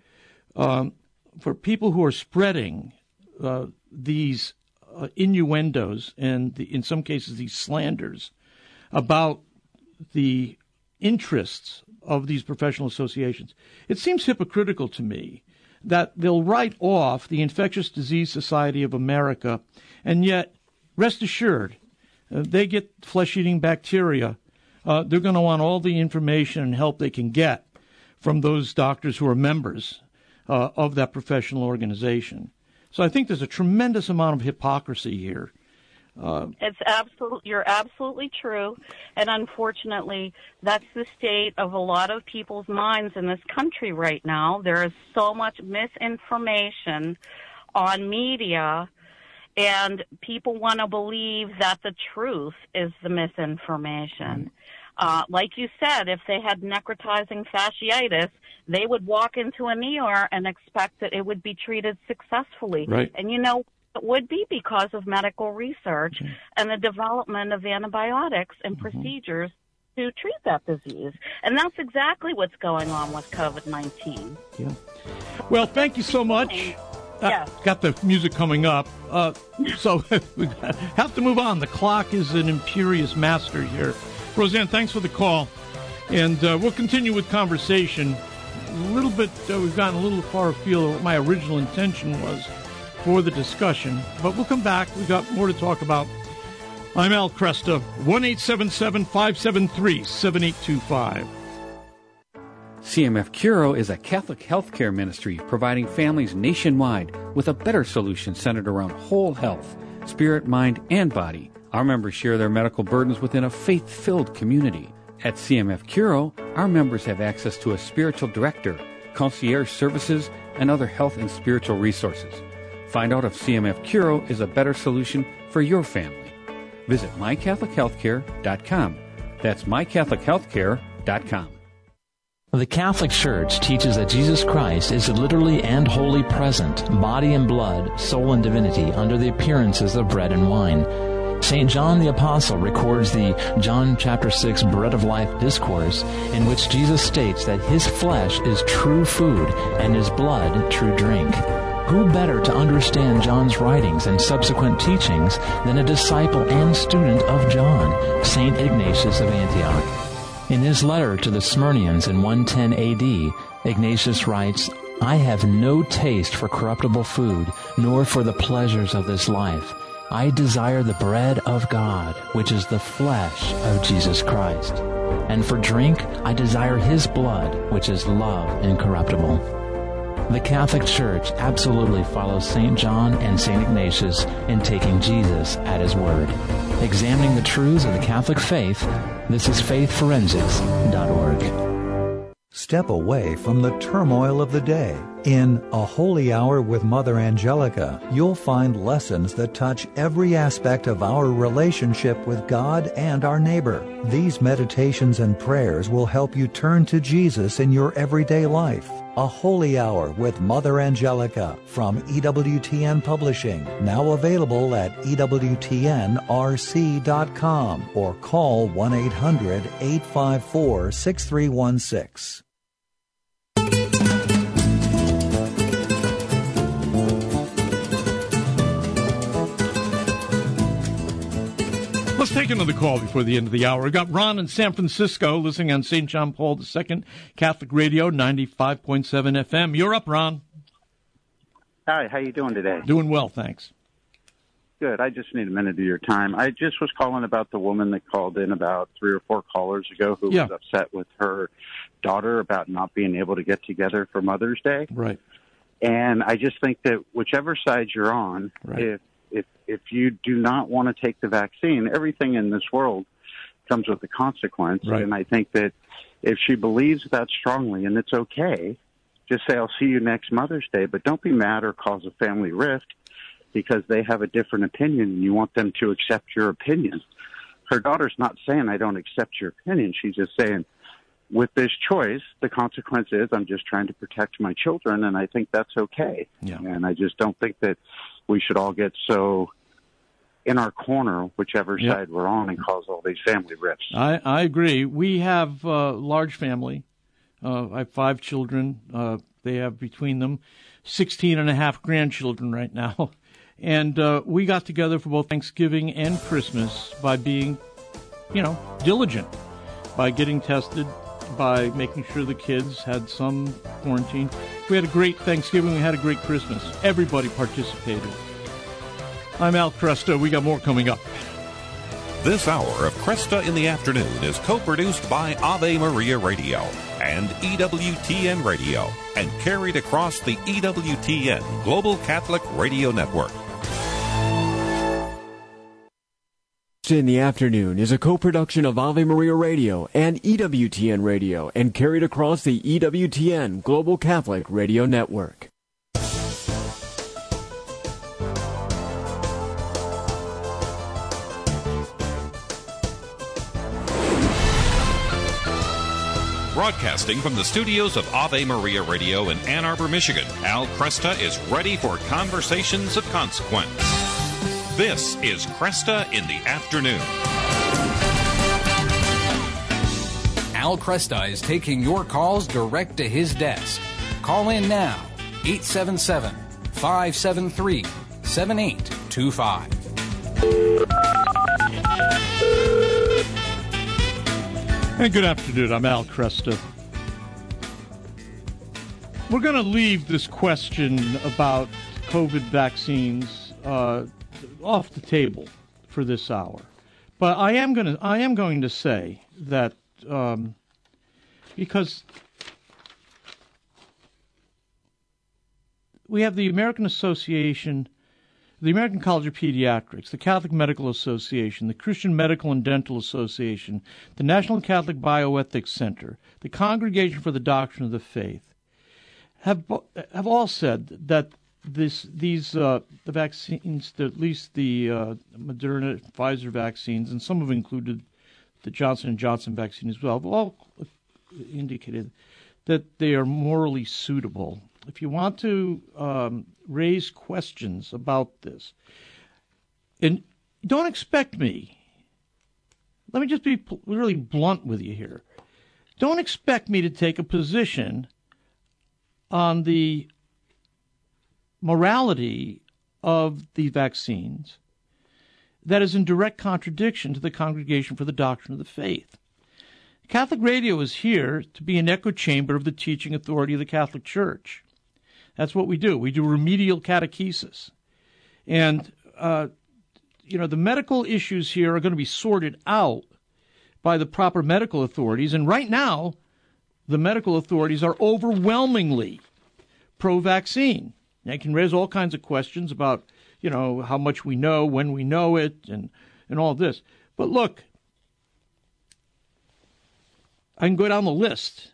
for people who are spreading these innuendos and, in some cases, these slanders about the interests of these professional associations. It seems hypocritical to me that they'll write off the Infectious Disease Society of America, and yet, rest assured, they get flesh-eating bacteria. They're going to want all the information and help they can get from those doctors who are members of that professional organization. So I think there's a tremendous amount of hypocrisy here. You're absolutely true, and unfortunately, that's the state of a lot of people's minds in this country right now. There is so much misinformation on media, and people want to believe that the truth is the misinformation. Like you said, if they had necrotizing fasciitis, they would walk into an ER and expect that it would be treated successfully. Right. And it would be because of medical research and the development of antibiotics and procedures to treat that disease. And that's exactly what's going on with COVID-19. Yeah. Well, thank you so much. Yes. Got the music coming up. So we have to move on. The clock is an imperious master here. Roseanne, thanks for the call. And we'll continue with conversation. A little bit, we've gotten a little far afield of what my original intention was for the discussion, but we'll come back. We've got more to talk about. I'm Al Kresta, 1-877-573-7825. CMF Curo is a Catholic healthcare ministry providing families nationwide with a better solution centered around whole health, spirit, mind, and body. Our members share their medical burdens within a faith-filled community. At CMF Curo, our members have access to a spiritual director, concierge services, and other health and spiritual resources. Find out if CMF Curo is a better solution for your family. Visit mycatholichealthcare.com. That's mycatholichealthcare.com. The Catholic Church teaches that Jesus Christ is literally and wholly present, body and blood, soul and divinity, under the appearances of bread and wine. St. John the Apostle records the John chapter 6 Bread of Life discourse, in which Jesus states that his flesh is true food and his blood true drink. Who better to understand John's writings and subsequent teachings than a disciple and student of John, St. Ignatius of Antioch? In his letter to the Smyrnians in 110 A.D., Ignatius writes, "I have no taste for corruptible food, nor for the pleasures of this life. I desire the bread of God, which is the flesh of Jesus Christ. And for drink, I desire his blood, which is love incorruptible." The Catholic Church absolutely follows St. John and St. Ignatius in taking Jesus at his word. Examining the truths of the Catholic faith, this is faithforensics.org. Step away from the turmoil of the day. In A Holy Hour with Mother Angelica, you'll find lessons that touch every aspect of our relationship with God and our neighbor. These meditations and prayers will help you turn to Jesus in your everyday life. A Holy Hour with Mother Angelica from EWTN Publishing, now available at EWTNRC.com or call 1-800-854-6316. Let's take another call before the end of the hour. We got Ron in San Francisco listening on St. John Paul II Catholic Radio, 95.7 FM. You're up, Ron. Hi, how you doing today? Doing well, thanks. Good. I just need a minute of your time. I just was calling about the woman that called in about 3 or 4 callers ago who was upset with her daughter about not being able to get together for Mother's Day. Right. And I just think that whichever side you're on, if you do not want to take the vaccine, everything in this world comes with a consequence. Right. And I think that if she believes that strongly, and it's okay, just say, I'll see you next Mother's Day, but don't be mad or cause a family rift because they have a different opinion and you want them to accept your opinion. Her daughter's not saying, I don't accept your opinion. She's just saying, with this choice, the consequence is I'm just trying to protect my children, and I think that's okay. Yeah. And I just don't think that we should all get so in our corner, whichever side we're on, and cause all these family rifts. I agree. We have a large family. I have 5 children. They have between them 16 and a half grandchildren right now. And we got together for both Thanksgiving and Christmas by being, diligent, by getting tested, by making sure the kids had some quarantine. We had a great Thanksgiving. We had a great Christmas. Everybody participated. I'm Al Kresta. We got more coming up. This hour of Kresta in the Afternoon is co-produced by Ave Maria Radio and EWTN Radio and carried across the EWTN Global Catholic Radio Network. In the Afternoon is a co-production of Ave Maria Radio and EWTN Radio and carried across the EWTN Global Catholic Radio Network. Broadcasting from the studios of Ave Maria Radio in Ann Arbor, Michigan, Al Kresta is ready for conversations of consequence. This is Kresta in the Afternoon. Al Kresta is taking your calls direct to his desk. Call in now, 877-573-7825. Hey, good afternoon. I'm Al Kresta. We're going to leave this question about COVID vaccines off the table for this hour, but I am going to say that because we have the American Association, the American College of Pediatrics, the Catholic Medical Association, the Christian Medical and Dental Association, the National Catholic Bioethics Center, the Congregation for the Doctrine of the Faith, have all said that the vaccines, at least the Moderna, Pfizer vaccines, and some have included the Johnson & Johnson vaccine as well, have all indicated that they are morally suitable. If you want to raise questions about this, and don't expect me, let me just be really blunt with you here. Don't expect me to take a position on the morality of the vaccines that is in direct contradiction to the Congregation for the Doctrine of the Faith. Catholic Radio is here to be an echo chamber of the teaching authority of the Catholic Church. That's what we do. We do remedial catechesis. And, the medical issues here are going to be sorted out by the proper medical authorities. And right now, the medical authorities are overwhelmingly pro-vaccine. Now, you can raise all kinds of questions about, how much we know, when we know it, and all this. But look, I can go down the list.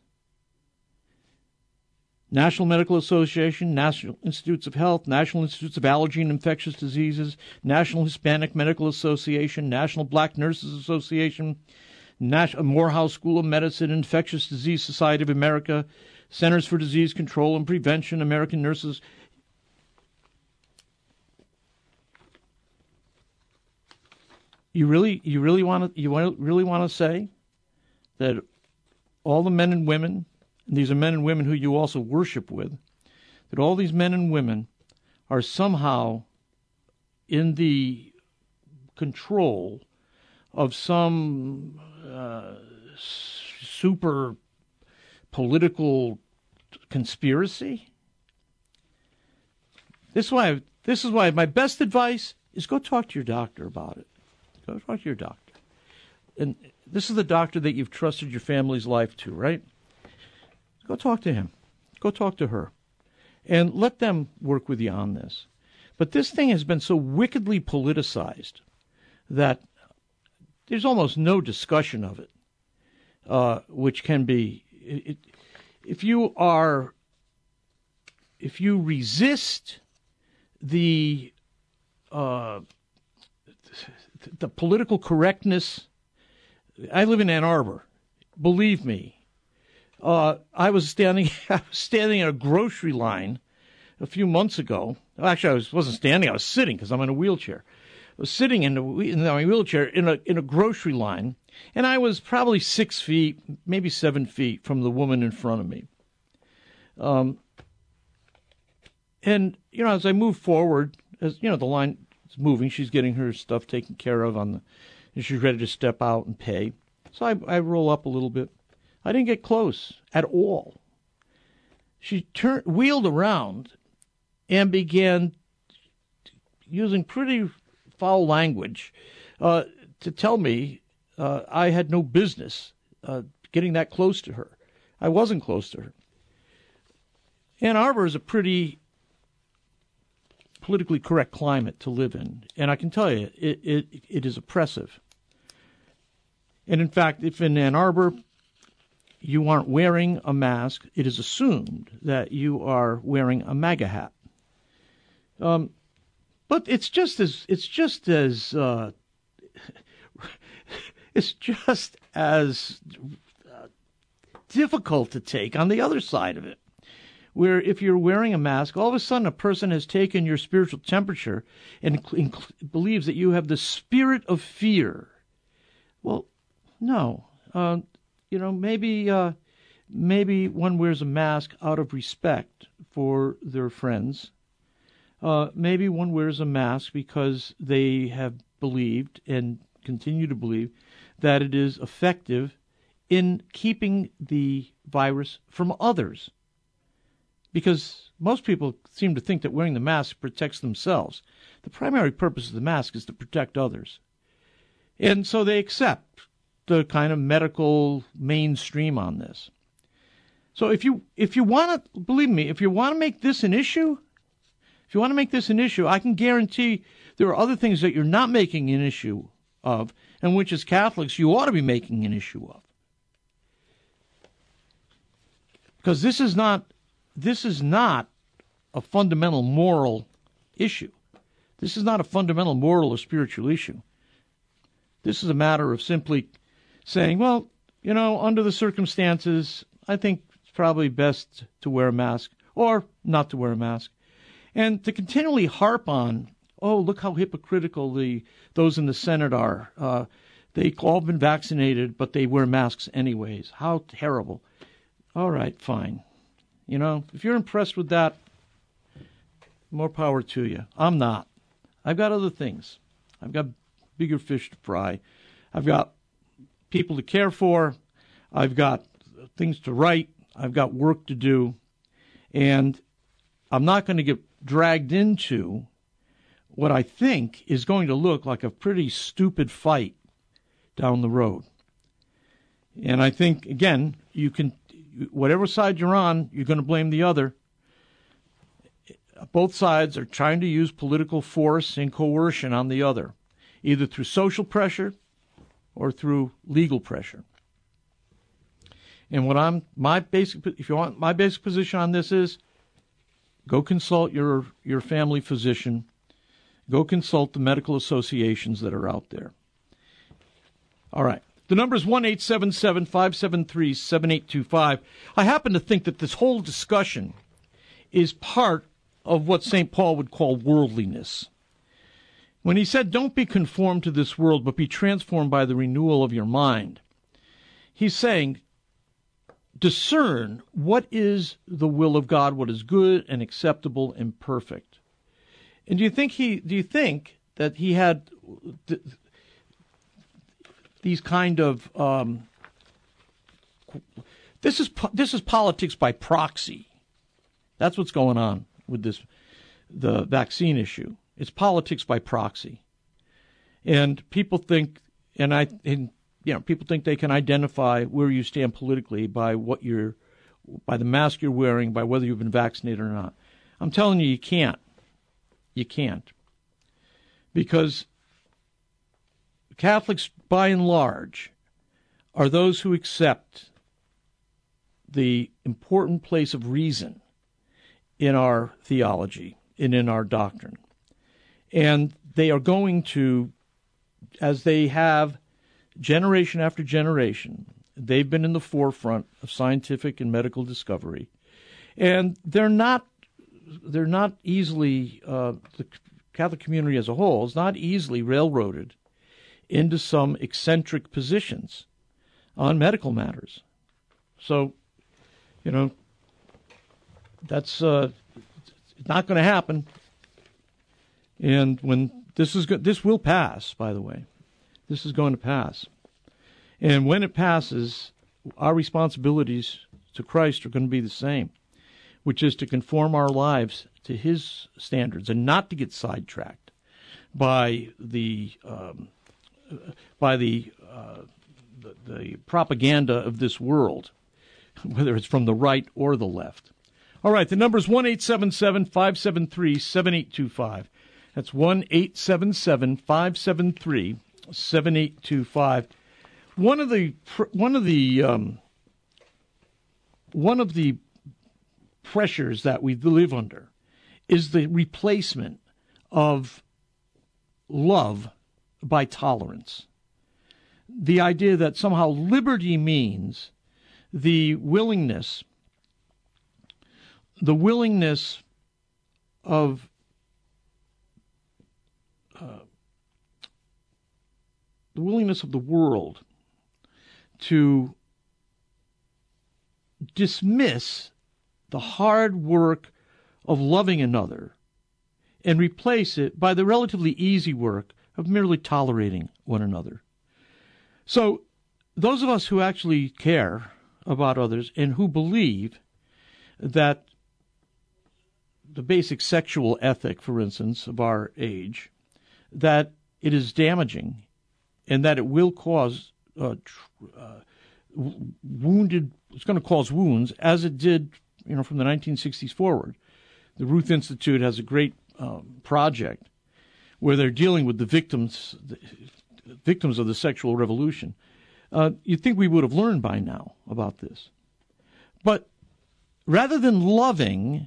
National Medical Association, National Institutes of Health, National Institutes of Allergy and Infectious Diseases, National Hispanic Medical Association, National Black Nurses Association, Morehouse School of Medicine, Infectious Disease Society of America, Centers for Disease Control and Prevention, American Nurses. You really want to say that all the men and women, and these are men and women who you also worship with, that all these men and women are somehow in the control of some super political conspiracy? This is why my best advice is go talk to your doctor about it. Go talk to your doctor. And this is the doctor that you've trusted your family's life to, right? Go talk to him. Go talk to her. And let them work with you on this. But this thing has been so wickedly politicized that there's almost no discussion of it, which can be... If you resist the political correctness... I live in Ann Arbor. Believe me, I was standing in a grocery line a few months ago. Actually, I wasn't standing. I was sitting because I'm in a wheelchair. I was sitting in my wheelchair in a grocery line, and I was probably 6 feet, maybe 7 feet from the woman in front of me. And as I move forward, as the line is moving, she's getting her stuff taken care of and she's ready to step out and pay. So I roll up a little bit. I didn't get close at all. She wheeled around and began using pretty foul language to tell me I had no business getting that close to her. I wasn't close to her. Ann Arbor is a pretty politically correct climate to live in, and I can tell you it is oppressive. And in fact, if in Ann Arbor you aren't wearing a mask, it is assumed that you are wearing a MAGA hat. But it's just as difficult to take on the other side of it, where if you're wearing a mask, all of a sudden a person has taken your spiritual temperature and believes that you have the spirit of fear. Well, no. Maybe one wears a mask out of respect for their friends. Maybe one wears a mask because they have believed and continue to believe that it is effective in keeping the virus from others. Because most people seem to think that wearing the mask protects themselves. The primary purpose of the mask is to protect others. And so they accept the kind of medical mainstream on this. So if you want to, believe me, if you want to make this an issue, I can guarantee there are other things that you're not making an issue of, and which as Catholics you ought to be making an issue of. Because this is not a fundamental moral issue. This is not a fundamental moral or spiritual issue. This is a matter of simply saying, well, under the circumstances, I think it's probably best to wear a mask or not to wear a mask. And to continually harp on, look how hypocritical those in the Senate are. They've all been vaccinated, but they wear masks anyways. How terrible. All right, fine. If you're impressed with that, more power to you. I'm not. I've got other things. I've got bigger fish to fry. I've got people to care for. I've got things to write. I've got work to do. And I'm not going to get dragged into what I think is going to look like a pretty stupid fight down the road. And I think, again, you can, whatever side you're on, you're going to blame the other. both sides are trying to use political force and coercion on the other, either through social pressure or through legal pressure. And if you want my basic position on this is, go consult your family physician. Go consult the medical associations that are out there. All right. The number is 1-877-573-7825. I happen to think that this whole discussion is part of what St. Paul would call worldliness. When he said, don't be conformed to this world, but be transformed by the renewal of your mind, he's saying, discern what is the will of God, what is good and acceptable and perfect. And do you think that he had these kind of this is politics by proxy? That's what's going on with the vaccine issue. It's politics by proxy, and people think, people think they can identify where you stand politically by by the mask you're wearing, by whether you've been vaccinated or not. I'm telling you, you can't. You can't. Because Catholics, by and large, are those who accept the important place of reason in our theology and in our doctrine. And they are going to, as they have generation after generation, they've been in the forefront of scientific and medical discovery. And they're not easily, the Catholic community as a whole is not easily railroaded into some eccentric positions on medical matters. So, that's not going to happen. And when this will pass, by the way. This is going to pass. And when it passes, our responsibilities to Christ are going to be the same, which is to conform our lives to his standards and not to get sidetracked by the propaganda of this world, whether it's from the right or the left. All right, the number is 1-877-573-7825. That's 1-877-573-7825. One of the pressures that we live under is the replacement of love by tolerance. The idea that somehow liberty means the willingness of the world to dismiss the hard work of loving another and replace it by the relatively easy work of merely tolerating one another. So those of us who actually care about others and who believe that the basic sexual ethic, for instance, of our age, that it is damaging and that it will cause it's going to cause wounds, as it did, from the 1960s forward. The Ruth Institute has a great project where they're dealing with the victims of the sexual revolution. You'd think we would have learned by now about this. But rather than loving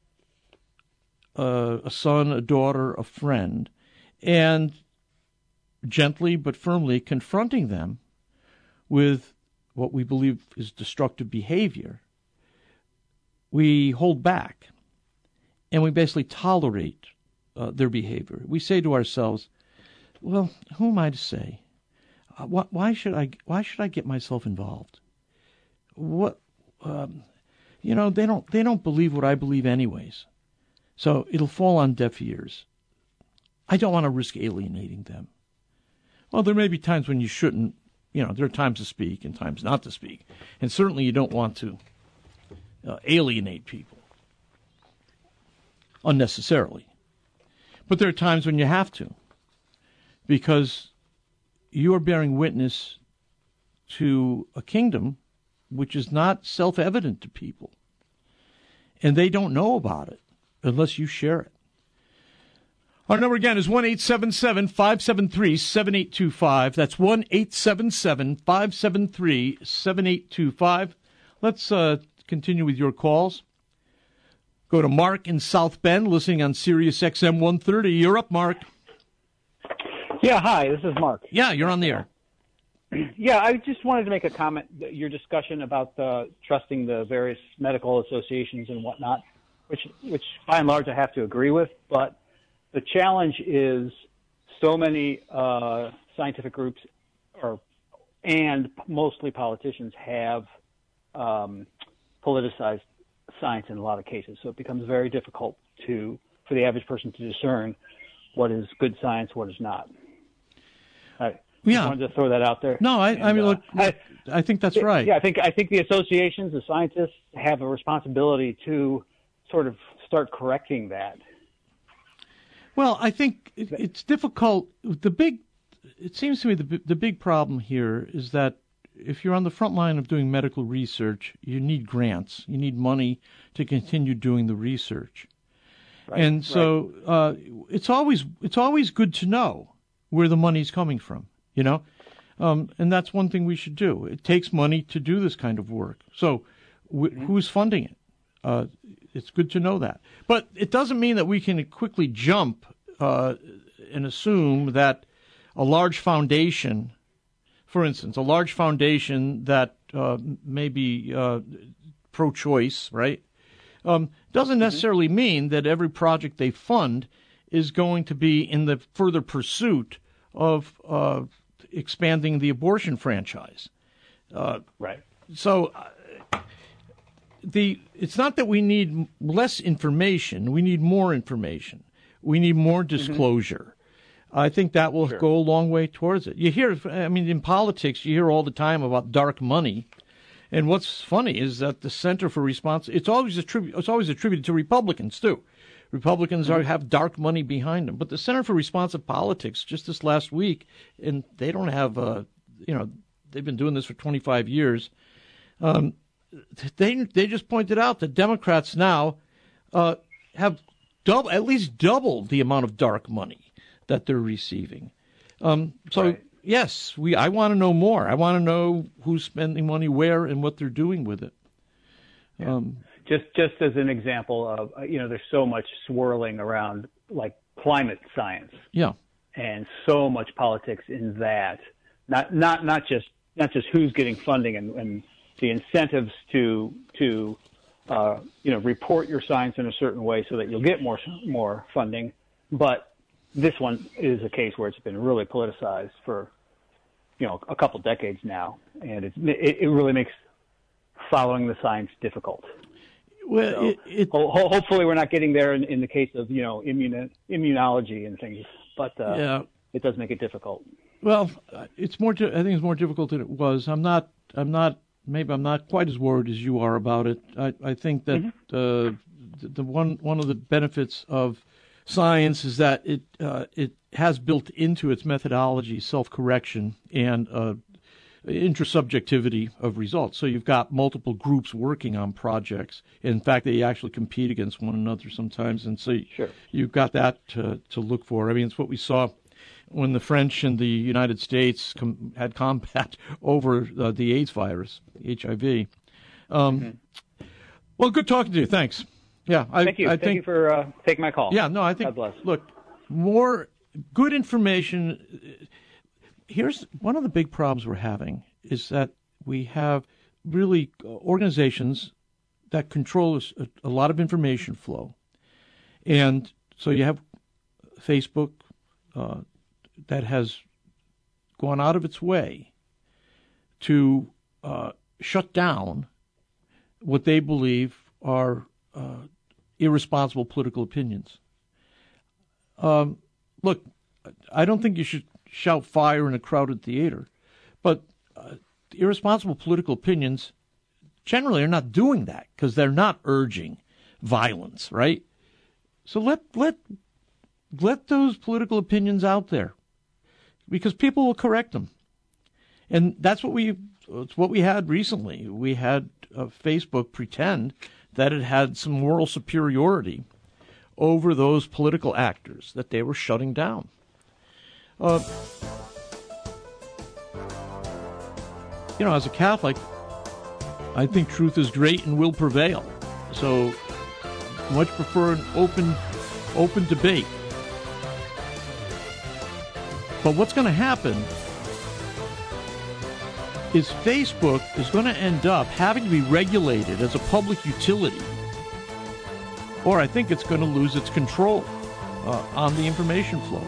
a son, a daughter, a friend, and gently but firmly confronting them with what we believe is destructive behavior, we hold back and we basically tolerate their behavior. We say to ourselves, well, who am I to say? Why should I get myself involved? What they don't believe what I believe anyways. So it'll fall on deaf ears. I don't want to risk alienating them. Well, there may be times when you shouldn't. There are times to speak and times not to speak. And certainly you don't want to alienate people unnecessarily. But there are times when you have to, because you are bearing witness to a kingdom which is not self-evident to people. And they don't know about it. unless you share it. Our number again is 1-877-573-7825. That's 1-877-573-7825. Let's continue with your calls. Go to Mark in South Bend, listening on Sirius XM 130. You're up, Mark. Yeah, hi, this is Mark. Yeah, you're on the air. Yeah, I just wanted to make a comment, your discussion about trusting the various medical associations and whatnot, which by and large I have to agree with, but the challenge is so many scientific groups and mostly politicians have politicized science in a lot of cases. So it becomes very difficult for the average person to discern what is good science, what is not. I wanted to throw that out there. No, I mean, look, I think that's right. Yeah, I think the associations, the scientists have a responsibility to sort of start correcting that. Well, I think it's difficult. It seems to me the big problem here is that if you're on the front line of doing medical research, you need grants. You need money to continue doing the research. Right, and so it's always good to know where the money's coming from, you know? And that's one thing we should do. It takes money to do this kind of work. So who's funding it? It's good to know that. But it doesn't mean that we can quickly jump and assume that a large foundation, for instance, a large foundation that may be pro-choice, right, doesn't necessarily mean that every project they fund is going to be in the further pursuit of expanding the abortion franchise. Right. So it's not that we need less information. We need more information. We need more disclosure. I think that will go a long way towards it. You hear, I mean, in politics, you hear all the time about dark money. And what's funny is that the Center for it's always attributed to Republicans, too. Republicans have dark money behind them. But the Center for Responsive Politics, just this last week, and they don't have, they've been doing this for 25 years. They just pointed out that Democrats now have at least doubled the amount of dark money that they're receiving. Yes, I want to know more. I want to know who's spending money where and what they're doing with it. Yeah. Just as an example of, there's so much swirling around like climate science. Yeah. And so much politics in that. Not just who's getting funding and the incentives to report your science in a certain way so that you'll get more funding, but this one is a case where it's been really politicized for, a couple decades now, and it really makes following the science difficult. Well, so, hopefully we're not getting there in the case of, immunology and things, but it does make it difficult. Well, it's more. I think it's more difficult than it was. I'm not quite as worried as you are about it. I think that the one of the benefits of science is that it has built into its methodology self-correction and intersubjectivity of results. So you've got multiple groups working on projects. In fact, they actually compete against one another sometimes, and so you've got that to look for. I mean, it's what we saw when the French and the United States had combat over the AIDS virus, HIV. Well, good talking to you. Thanks. Yeah, thank you. Thank you for taking my call. Yeah, no, I think. God bless. Look, more good information. Here's one of the big problems we're having is that we have really organizations that control a lot of information flow, and so you have Facebook that has gone out of its way to shut down what they believe are irresponsible political opinions. Look, I don't think you should shout fire in a crowded theater, but irresponsible political opinions generally are not doing that because they're not urging violence, right? So let those political opinions out there because people will correct them. And that's what we had recently. We had Facebook pretend that it had some moral superiority over those political actors that they were shutting down. As a Catholic, I think truth is great and will prevail. So much prefer an open debate. But what's going to happen is Facebook is going to end up having to be regulated as a public utility. Or I think it's going to lose its control on the information flow.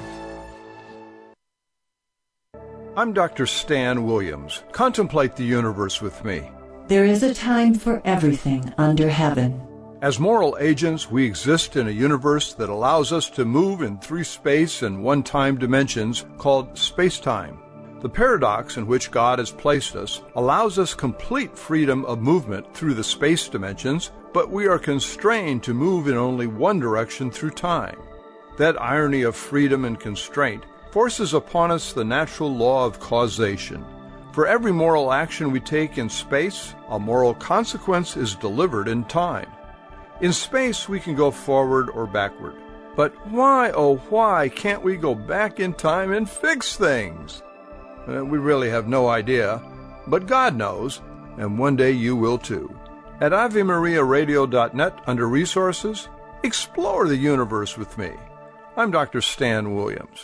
I'm Dr. Stan Williams. Contemplate the universe with me. There is a time for everything under heaven. As moral agents, we exist in a universe that allows us to move in 3 space and 1 time dimensions called space-time. The paradox in which God has placed us allows us complete freedom of movement through the space dimensions, but we are constrained to move in only one direction through time. That irony of freedom and constraint forces upon us the natural law of causation. For every moral action we take in space, a moral consequence is delivered in time. In space, we can go forward or backward. But why, oh why, can't we go back in time and fix things? We really have no idea, but God knows, and one day you will too. At AveMariaRadio.net, under Resources, explore the universe with me. I'm Dr. Stan Williams.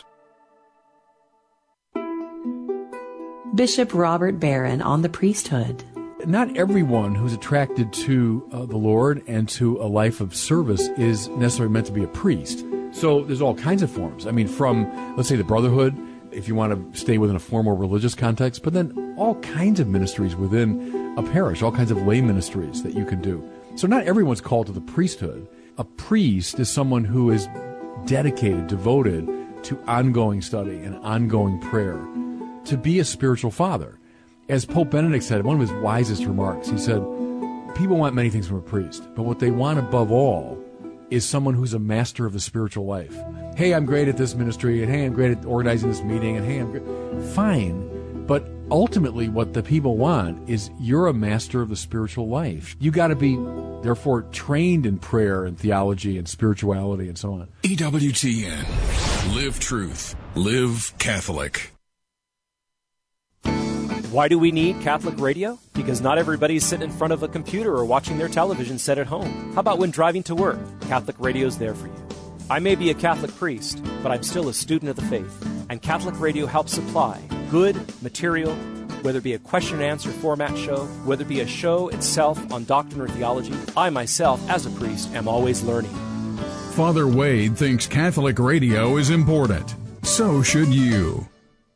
Bishop Robert Barron on the priesthood. Not everyone who's attracted to the Lord and to a life of service is necessarily meant to be a priest. So there's all kinds of forms. I mean, from, let's say, the brotherhood, if you want to stay within a formal religious context, but then all kinds of ministries within a parish, all kinds of lay ministries that you can do. So not everyone's called to the priesthood. A priest is someone who is dedicated, devoted to ongoing study and ongoing prayer, to be a spiritual father. As Pope Benedict said, one of his wisest remarks, he said, people want many things from a priest, but what they want above all is someone who's a master of the spiritual life. Hey, I'm great at this ministry, and hey, I'm great at organizing this meeting, and hey, I'm great. Fine, but ultimately what the people want is you're a master of the spiritual life. You got to be, therefore, trained in prayer and theology and spirituality and so on. EWTN. Live truth. Live Catholic. Why do we need Catholic radio? Because not everybody's sitting in front of a computer or watching their television set at home. How about when driving to work? Catholic radio's there for you. I may be a Catholic priest, but I'm still a student of the faith, and Catholic radio helps supply good material, whether it be a question and answer format show, whether it be a show itself on doctrine or theology. I myself, as a priest, am always learning. Father Wade thinks Catholic radio is important. So should you.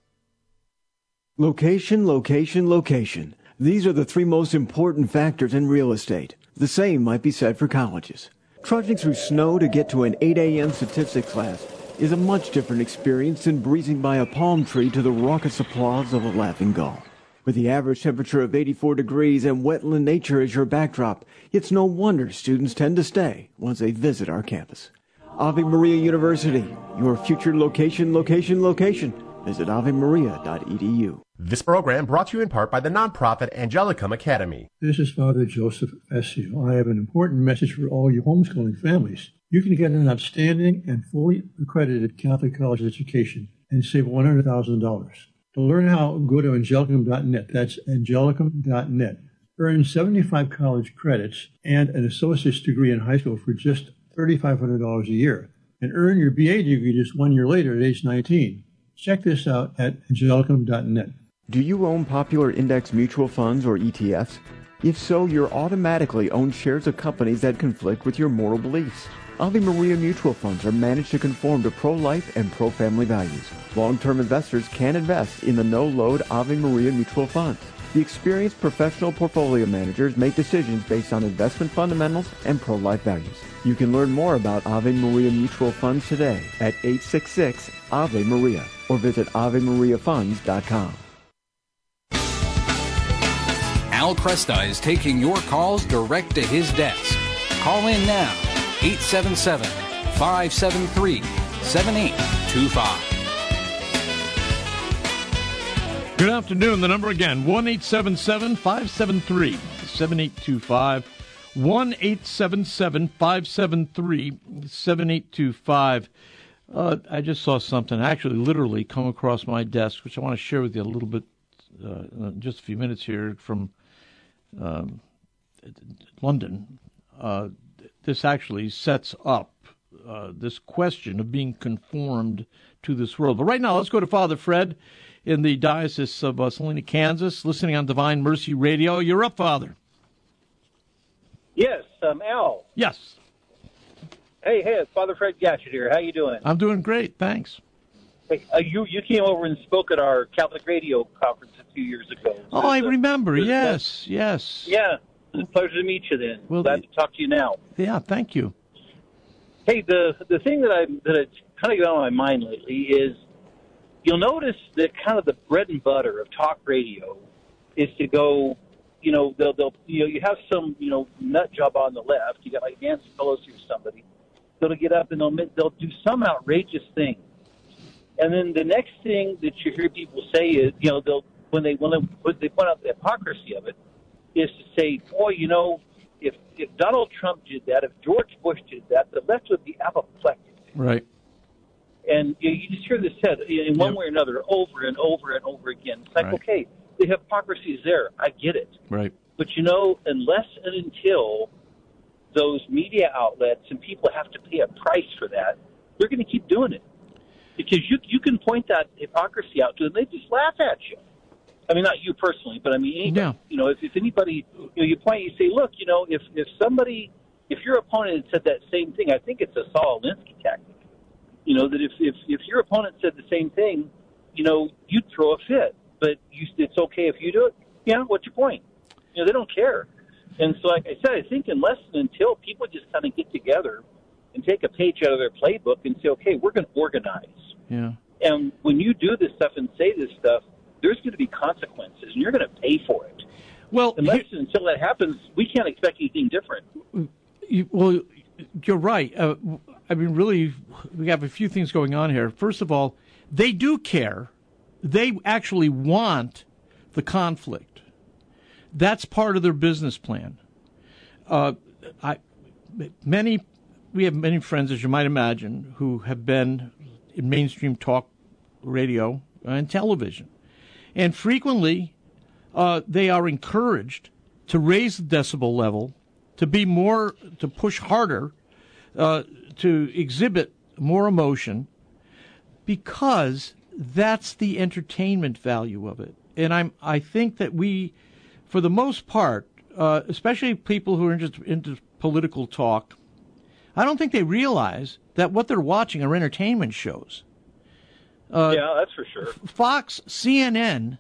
Location, location, location. These are the 3 most important factors in real estate. The same might be said for colleges. Trudging through snow to get to an 8 a.m. statistics class is a much different experience than breezing by a palm tree to the raucous applause of a laughing gull. With the average temperature of 84 degrees and wetland nature as your backdrop, it's no wonder students tend to stay once they visit our campus. Ave Maria University, your future location, location, location. Visit avemaria.edu. This program brought to you in part by the nonprofit Angelicum Academy. This is Father Joseph Essio. I have an important message for all you homeschooling families. You can get an outstanding and fully accredited Catholic college education and save $100,000. To learn how, go to Angelicum.net. That's Angelicum.net. Earn 75 college credits and an associate's degree in high school for just $3,500 a year. And earn your BA degree just 1 year later at age 19. Check this out at Angelicum.net. Do you own popular index mutual funds or ETFs? If so, you're automatically own shares of companies that conflict with your moral beliefs. Ave Maria mutual funds are managed to conform to pro-life and pro-family values. Long-term investors can invest in the no-load Ave Maria mutual funds. The experienced professional portfolio managers make decisions based on investment fundamentals and pro-life values. You can learn more about Ave Maria mutual funds today at 866 Ave Maria or visit AveMariaFunds.com. Al Kresta is taking your calls direct to his desk. Call in now, 877-573-7825. Good afternoon. The number again, 1-877-573-7825. 1-877-573-7825. I just saw something actually literally come across my desk, which I want to share with you a little bit in just a few minutes here from London. This actually sets up this question of being conformed to this world. But right now, let's go to Father Fred in the Diocese of Salina, Kansas, listening on Divine Mercy Radio. You're up, Father. Yes, Al. Yes. Hey, it's Father Fred Gatchett here. How you doing? I'm doing great, thanks. Hey, you came over and spoke at our Catholic Radio conference a few years ago. Oh, I remember. Yes. Yeah, it's a pleasure to meet you then. Well, glad to talk to you now. Yeah, thank you. Hey, the thing that kind of got on my mind lately is you'll notice that kind of the bread and butter of talk radio is to go, they'll you have some, nut job on the left. You got like Nancy Pelosi or somebody. They'll get up and they'll do some outrageous thing. And then the next thing that you hear people say is, when they point out the hypocrisy of it, is to say, boy, if Donald Trump did that, if George Bush did that, the left would be apoplectic. Right. And you just hear this said in one way or another over and over and over again. It's like, okay, the hypocrisy is there. I get it. Right. But, unless and until those media outlets and people have to pay a price for that, they're going to keep doing it. Because you can point that hypocrisy out to them, they just laugh at you. I mean, not you personally, but I mean, anybody, if anybody, you point, you say, look, if your opponent said that same thing, I think it's a Saul Alinsky tactic. That if your opponent said the same thing, you'd throw a fit. But it's okay if you do it. Yeah, what's your point? They don't care. And so, like I said, I think unless and until people just kind of get together and take a page out of their playbook and say, okay, we're going to organize. Yeah. And when you do this stuff and say this stuff, there's going to be consequences, and you're going to pay for it. Well, unless until that happens, we can't expect anything different. You're right. I mean, really, we have a few things going on here. First of all, they do care. They actually want the conflict. That's part of their business plan. We have many friends, as you might imagine, who have been in mainstream talk radio and television. And frequently, they are encouraged to raise the decibel level, to push harder, to exhibit more emotion, because that's the entertainment value of it. And I think that we, for the most part, especially people who are into political talk, I don't think they realize that what they're watching are entertainment shows. Yeah, that's for sure. Fox, CNN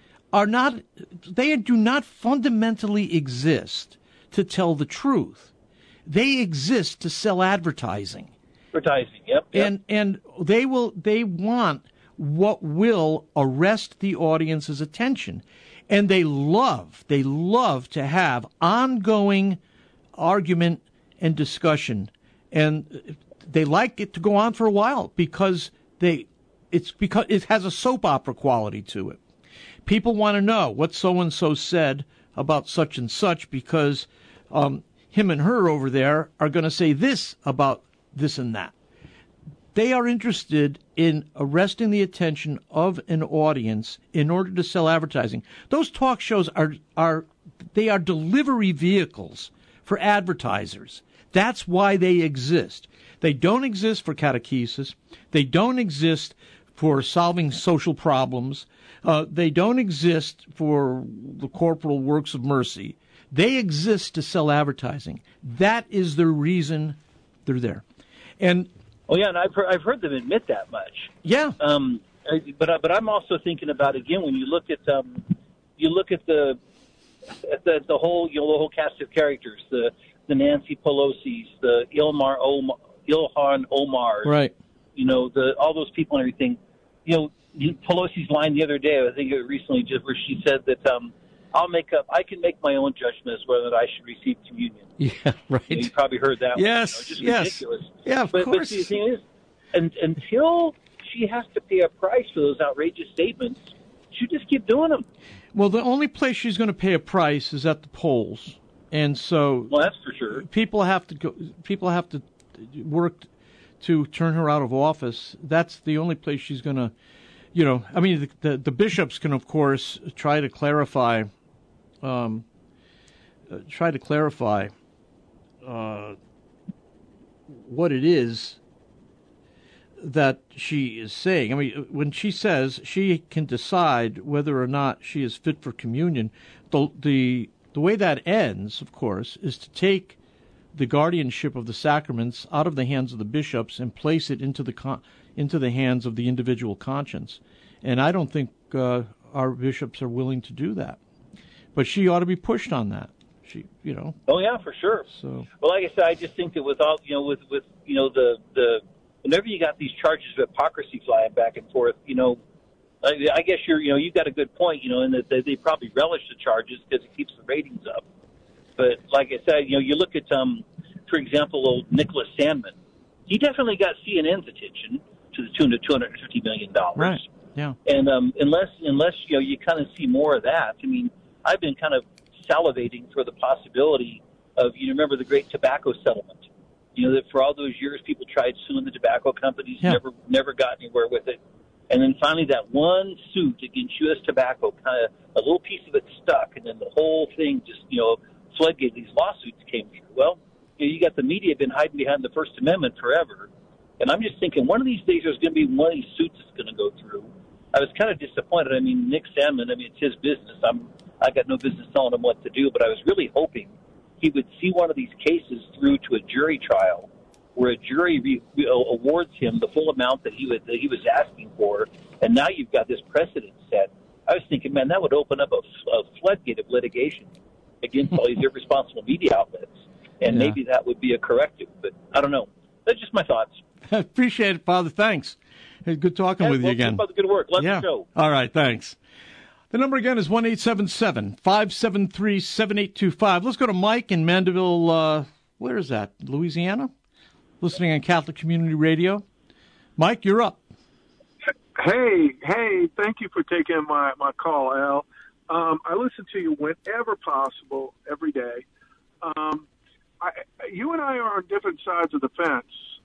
do not fundamentally exist to tell the truth. They exist to sell advertising. Yep. And they want what will arrest the audience's attention. And they love to have ongoing argument and discussion. And they like it to go on for a while because it has a soap opera quality to it. People want to know what so-and-so said about such and such because him and her over there are going to say this about this and that. They are interested in arresting the attention of an audience in order to sell advertising. Those talk shows are delivery vehicles for advertisers. That's why they exist. They don't exist for catechesis. They don't exist for solving social problems. They don't exist for the corporal works of mercy. They exist to sell advertising. That is the reason they're there. And and I've heard them admit that much. Yeah. But I'm also thinking about, again, when you look at the whole the whole cast of characters, the Nancy Pelosi's, the Ilhan Omar's, right? All those people and everything. Pelosi's line the other day, I think it recently, just where she said that I can make my own judgment as whether or not I should receive communion. Yeah, right. You probably heard that. Yes, one. Just yes. Ridiculous. Yeah, of course. But the thing is, until she has to pay a price for those outrageous statements, she'll just keep doing them. Well, the only place she's going to pay a price is at the polls. And so, well, that's for sure. People have to work to turn her out of office. That's the only place she's going to, I mean, the bishops can, of course, try to clarify what it is that she is saying. I mean, when she says she can decide whether or not she is fit for communion, the way that ends, of course, is to take the guardianship of the sacraments out of the hands of the bishops and place it into the hands of the individual conscience. And I don't think our bishops are willing to do that. But she ought to be pushed on that. Oh yeah, for sure. So, well, like I said, I just think that with all with the whenever you got these charges of hypocrisy flying back and forth, I guess you've got a good point, in that they probably relish the charges because it keeps the ratings up. But like I said, you look at for example, old Nicholas Sandmann. He definitely got CNN's attention to the tune of $250 million. Right. Yeah. And unless you kind of see more of that, I mean, I've been kind of salivating for the possibility of, remember the great tobacco settlement. That for all those years people tried suing the tobacco companies, never got anywhere with it. And then finally that one suit against U.S. Tobacco, kind of a little piece of it stuck, and then the whole thing just, floodgate these lawsuits came through. Well, you got the media been hiding behind the First Amendment forever. And I'm just thinking one of these days there's going to be one of these suits that's going to go through. I was kind of disappointed. I mean, Nick Sandmann, it's his business. I got no business telling him what to do, but I was really hoping he would see one of these cases through to a jury trial where a jury awards him the full amount that he was asking for, and now you've got this precedent set. I was thinking, man, that would open up a floodgate of litigation against all these irresponsible media outlets, and maybe that would be a corrective, but I don't know. That's just my thoughts. I appreciate it, Father. Thanks. Good talking with you again. Keep up the good work. Love the show. All right, thanks. The number again is 1-877-573-7825. Let's go to Mike in Mandeville, where is that, Louisiana? Listening on Catholic Community Radio. Mike, you're up. Hey, thank you for taking my call, Al. I listen to you whenever possible, every day. You and I are on different sides of the fence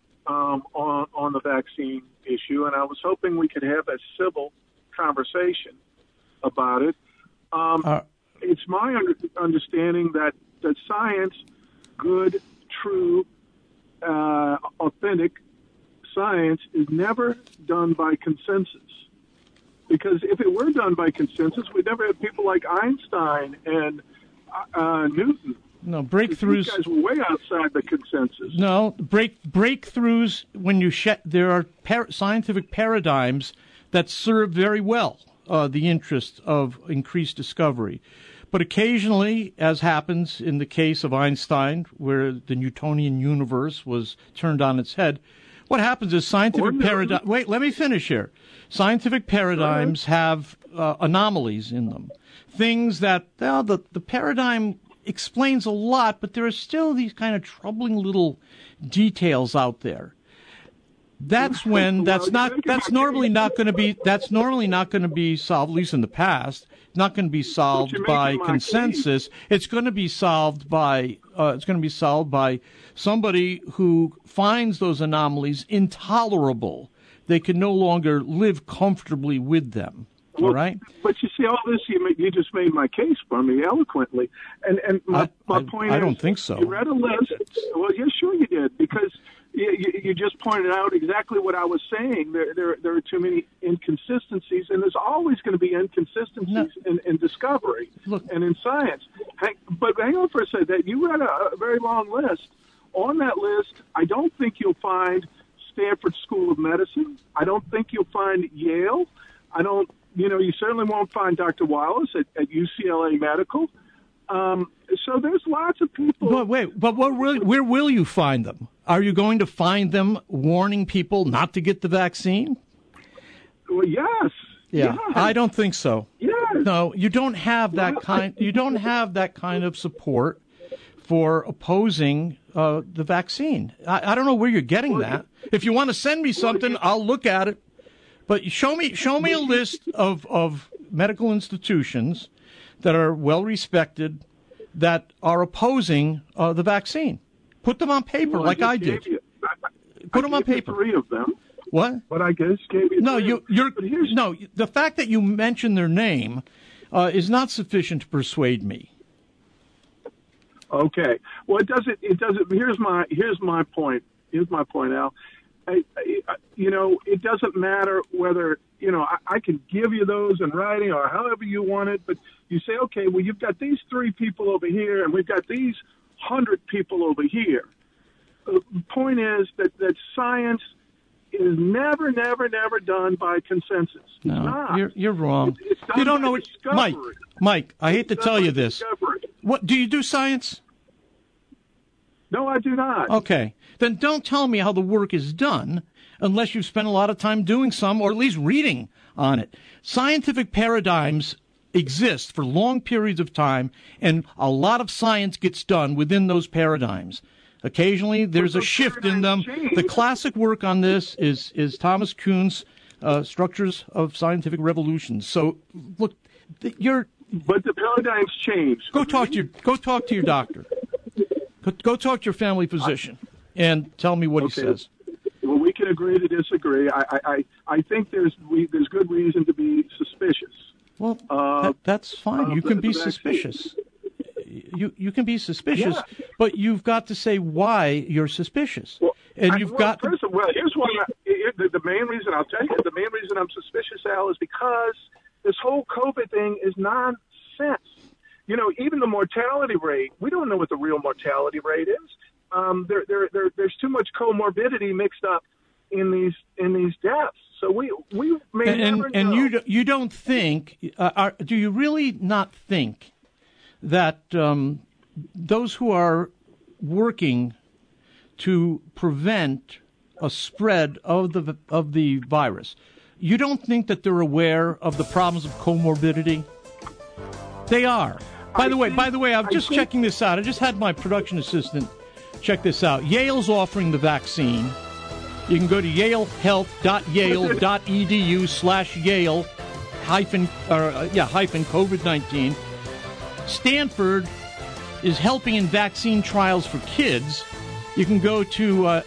on the vaccine issue, and I was hoping we could have a civil conversation about it. It's my understanding that science, good, true, authentic science, is never done by consensus. Because if it were done by consensus, we'd never have people like Einstein and Newton. No, breakthroughs. These guys were way outside the consensus. No, breakthroughs, when there are scientific paradigms that serve very well the interest of increased discovery. But occasionally, as happens in the case of Einstein, where the Newtonian universe was turned on its head, what happens is scientific paradigms... Wait, let me finish here. Scientific paradigms have anomalies in them. Things that, the paradigm explains a lot, but there are still these kind of troubling little details out there. That's when that's normally not going to be solved, at least in the past. It's not going to be solved by consensus. It's going to be solved by somebody who finds those anomalies intolerable. They can no longer live comfortably with them. All right. But you see, all this you just made my case for me eloquently, and my point is, I don't think so. You read a list. Well, yeah, sure you did, because you just pointed out exactly what I was saying. There are too many inconsistencies, and there's always going to be inconsistencies in discovery and in science. But hang on for a second. You read a very long list. On that list, I don't think you'll find Stanford School of Medicine. I don't think you'll find Yale. You certainly won't find Dr. Wallace at UCLA Medical. So there's lots of people. But where will you find them? Are you going to find them warning people not to get the vaccine? Well, yes. Yeah, yes. I don't think so. Yes. No, you don't have that kind. You don't have that kind of support for opposing the vaccine. I don't know where you're getting that. If you want to send me something, I'll look at it. But show me a list of medical institutions that are well respected, that are opposing the vaccine. Put them on paper like I did. Put them on paper. 3 of them. What? But I guess gave you no. 3. No. The fact that you mention their name is not sufficient to persuade me. Okay. Well, it doesn't. Here's my point. Here's my point, Al. It doesn't matter whether, I can give you those in writing or however you want it, but you say, okay, well, you've got these 3 people over here and we've got these 100 people over here. The point is that science is never done by consensus. It's not. You're wrong. It's done you don't by know it, discovery. Mike. I hate to tell you this. Discovery. What do you do science? No, I do not. Okay, then don't tell me how the work is done unless you've spent a lot of time doing some, or at least reading on it. Scientific paradigms exist for long periods of time, and a lot of science gets done within those paradigms. Occasionally, there's a shift in them. The classic work on this is Thomas Kuhn's Structures of Scientific Revolutions. So, look, But the paradigms change. Go talk to your doctor. Go talk to your family physician and tell me what he says. Well, we can agree to disagree. I think there's good reason to be suspicious. Well, that's fine. You can be suspicious. You can be suspicious, but you've got to say why you're suspicious. Well, here's one. The main reason I'll tell you. The main reason I'm suspicious, Al, is because this whole COVID thing is nonsense. Even the mortality rate, we don't know what the real mortality rate is. There's too much comorbidity mixed up in these deaths. So we may never know. And you don't think? Do you really not think that those who are working to prevent a spread of the virus, you don't think that they're aware of the problems of comorbidity? They are. By the way, I'm just checking this out. I just had my production assistant check this out. Yale's offering the vaccine. You can go to yalehealth.yale.edu/Yale hyphen COVID-19. Stanford is helping in vaccine trials for kids. You can go to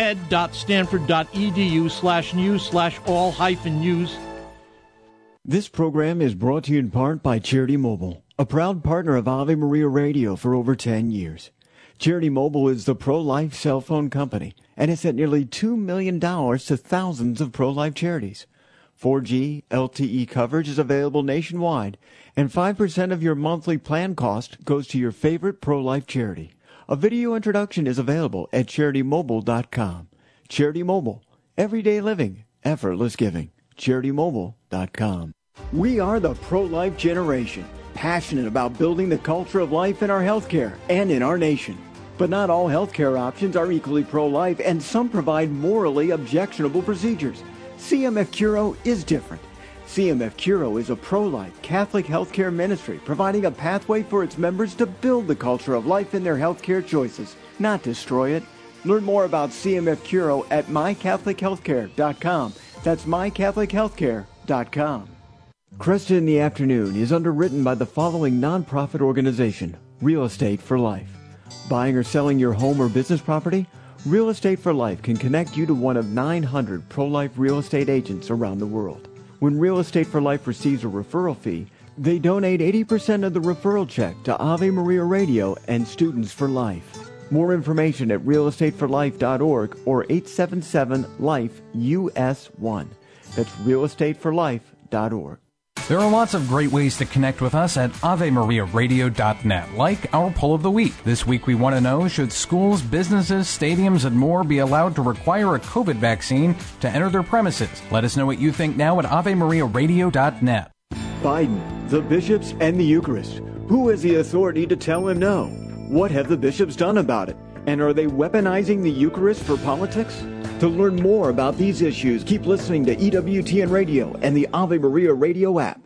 med.stanford.edu/news/all-news. This program is brought to you in part by Charity Mobile, a proud partner of Ave Maria Radio for over 10 years. Charity Mobile is the pro-life cell phone company and has sent nearly $2 million to thousands of pro-life charities. 4G LTE coverage is available nationwide, and 5% of your monthly plan cost goes to your favorite pro-life charity. A video introduction is available at CharityMobile.com. Charity Mobile, everyday living, effortless giving. CharityMobile.com. We are the pro-life generation, passionate about building the culture of life in our healthcare and in our nation. But not all healthcare options are equally pro-life, and some provide morally objectionable procedures. CMF Curo is different. CMF Curo is a pro-life Catholic healthcare ministry providing a pathway for its members to build the culture of life in their healthcare choices, not destroy it. Learn more about CMF Curo at mycatholichealthcare.com. That's mycatholichealthcare.com. Cresta in the Afternoon is underwritten by the following nonprofit organization, Real Estate for Life. Buying or selling your home or business property? Real Estate for Life can connect you to one of 900 pro-life real estate agents around the world. When Real Estate for Life receives a referral fee, they donate 80% of the referral check to Ave Maria Radio and Students for Life. More information at realestateforlife.org or 877-LIFE-US1. That's realestateforlife.org. There are lots of great ways to connect with us at AveMariaRadio.net, like our poll of the week. This week we want to know, should schools, businesses, stadiums, and more be allowed to require a COVID vaccine to enter their premises? Let us know what you think now at AveMariaRadio.net. Biden, the bishops, and the Eucharist. Who has the authority to tell him no? What have the bishops done about it? And are they weaponizing the Eucharist for politics? To learn more about these issues, keep listening to EWTN Radio and the Ave Maria Radio app.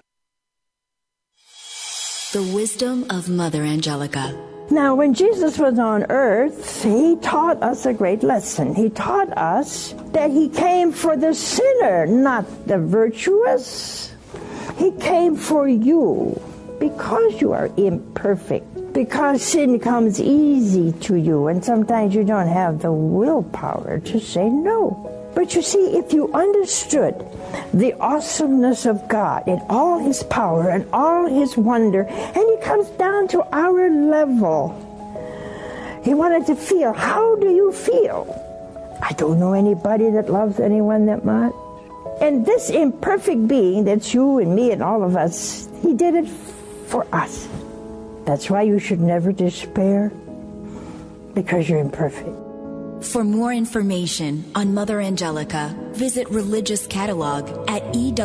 The wisdom of Mother Angelica. Now, when Jesus was on earth, he taught us a great lesson. He taught us that he came for the sinner, not the virtuous. He came for you because you are imperfect. because sin comes easy to you, and sometimes you don't have the willpower to say no. But you see, if you understood the awesomeness of God in all His power and all His wonder, and He comes down to our level. He wanted to feel, how do you feel? I don't know anybody that loves anyone that much. And this imperfect being, that's you and me and all of us, He did it for us. That's why you should never despair, because you're imperfect. For more information on Mother Angelica, visit Religious Catalog at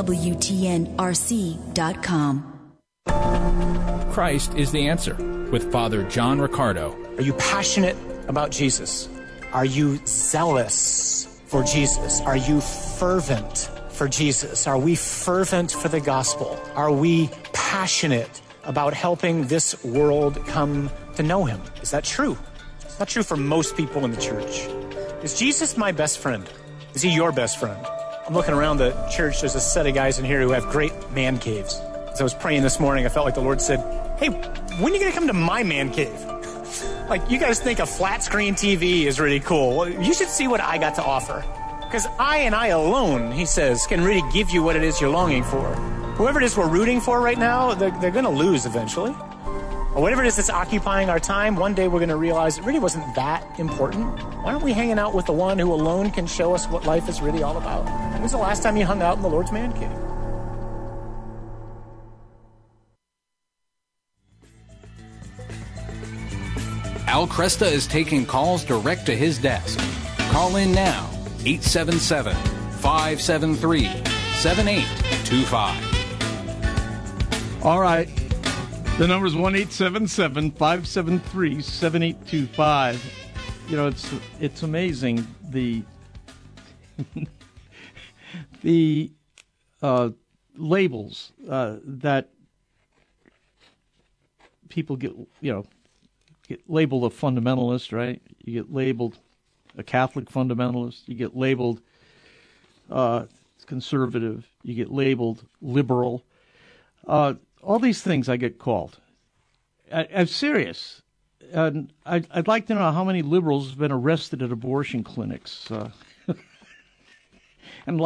EWTNRC.com. Christ is the answer with Father John Riccardo. Are you passionate about Jesus? Are you zealous for Jesus? Are you fervent for Jesus? Are we fervent for the gospel? Are we passionate about helping this world come to know Him? Is that true? It's not true for most people in the church. Is Jesus my best friend? Is He your best friend? I'm looking around the church. There's a set of guys in here who have great man caves. As I was praying this morning, I felt like the Lord said, hey, when are you going to come to my man cave? Like, you guys think a flat screen TV is really cool. Well, you should see what I got to offer. Because I and I alone, He says, can really give you what it is you're longing for. Whoever it is we're rooting for right now, they're going to lose eventually. Or whatever it is that's occupying our time, one day we're going to realize it really wasn't that important. Why aren't we hanging out with the one who alone can show us what life is really all about? When was the last time you hung out in the Lord's man cave? Al Kresta is taking calls direct to his desk. Call in now, 877-573-7825. All right. The number is 1-877-573-7825. You know, it's amazing the labels that people get labeled a fundamentalist, right? You get labeled a Catholic fundamentalist. You get labeled conservative. You get labeled liberal. All these things I get called. I'm serious. And I'd like to know how many liberals have been arrested at abortion clinics. And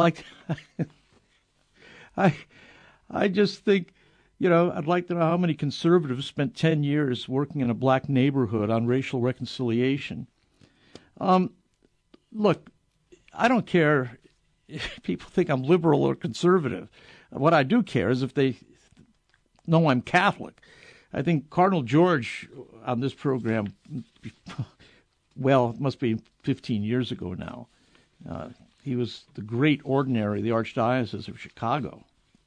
I just think, I'd like to know how many conservatives spent 10 years working in a black neighborhood on racial reconciliation. Look, I don't care if people think I'm liberal or conservative. What I do care is if they know I'm Catholic. I think Cardinal George on this program, well, it must be 15 years ago now. He was the great ordinary of the Archdiocese of Chicago.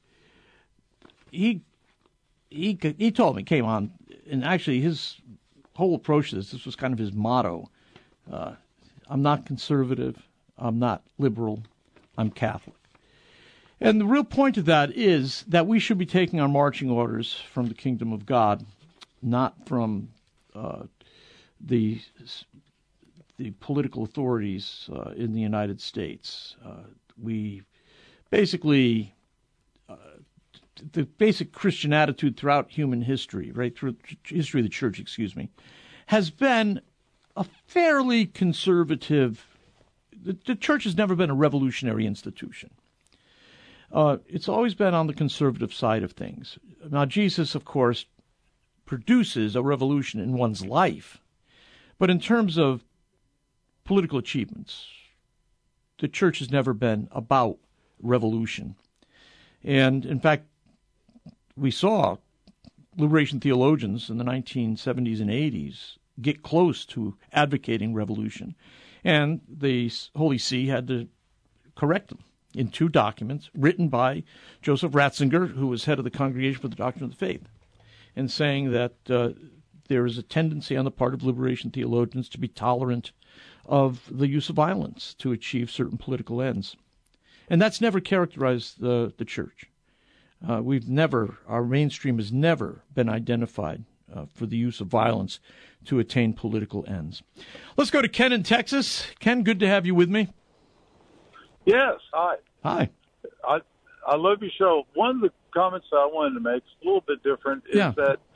He told me, came on, and actually his whole approach to this was kind of his motto. I'm not conservative. I'm not liberal. I'm Catholic. And the real point of that is that we should be taking our marching orders from the kingdom of God, not from the political authorities in the United States. We basically, the basic Christian attitude throughout human history, right, through history of the church, has been a fairly conservative. The church has never been a revolutionary institution. It's always been on the conservative side of things. Now, Jesus, of course, produces a revolution in one's life. But in terms of political achievements, the church has never been about revolution. And, in fact, we saw liberation theologians in the 1970s and 80s get close to advocating revolution. And the Holy See had to correct them in two documents written by Joseph Ratzinger, who was head of the Congregation for the Doctrine of the Faith, and saying that there is a tendency on the part of liberation theologians to be tolerant of the use of violence to achieve certain political ends. And that's never characterized the church. Our mainstream has never been identified for the use of violence to attain political ends. Let's go to Ken in Texas. Ken, good to have you with me. Yes, hi. Hi. I love your show. One of the comments I wanted to make, is a little bit different, is that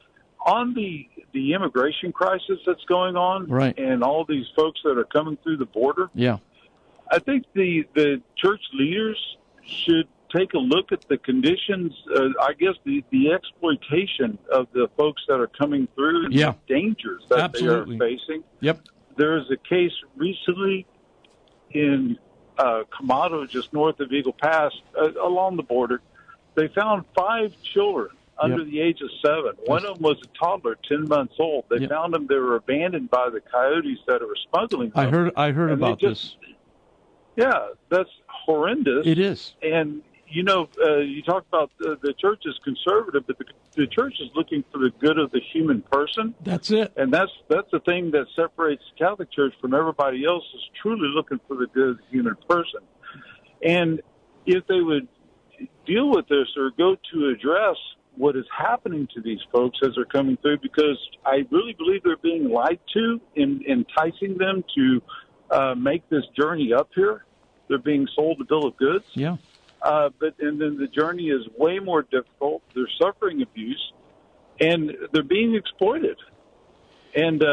On the immigration crisis that's going on, right, and all these folks that are coming through the border, yeah, I think the church leaders should take a look at the conditions, I guess the exploitation of the folks that are coming through and the dangers that they are facing. Yep. There is a case recently in Camado, just north of Eagle Pass, along the border. They found 5 children under the age of 7. One of them was a toddler, 10 months old. They found them. They were abandoned by the coyotes that were smuggling them. I heard about this. Yeah, that's horrendous. It is. And, you talk about the church is conservative, but the church is looking for the good of the human person. That's it. And that's the thing that separates the Catholic Church from everybody else, is truly looking for the good of the human person. And if they would deal with this or go to address what is happening to these folks as they're coming through, because I really believe they're being lied to in enticing them to make this journey up here. They're being sold a bill of goods. Yeah. And then the journey is way more difficult. They're suffering abuse, and they're being exploited. And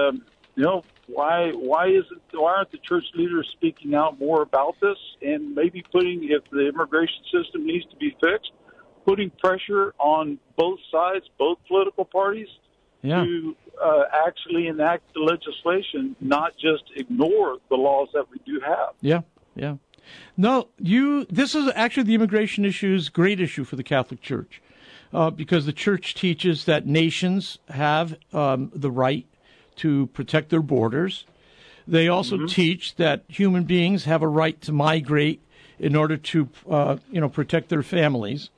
why aren't the church leaders speaking out more about this, and maybe putting, if the immigration system needs to be fixed, putting pressure on both sides, both political parties, to actually enact the legislation, not just ignore the laws that we do have. Yeah, yeah. No, this is actually the immigration issue's great issue for the Catholic Church, because the Church teaches that nations have the right to protect their borders. They also teach that human beings have a right to migrate in order to, protect their families.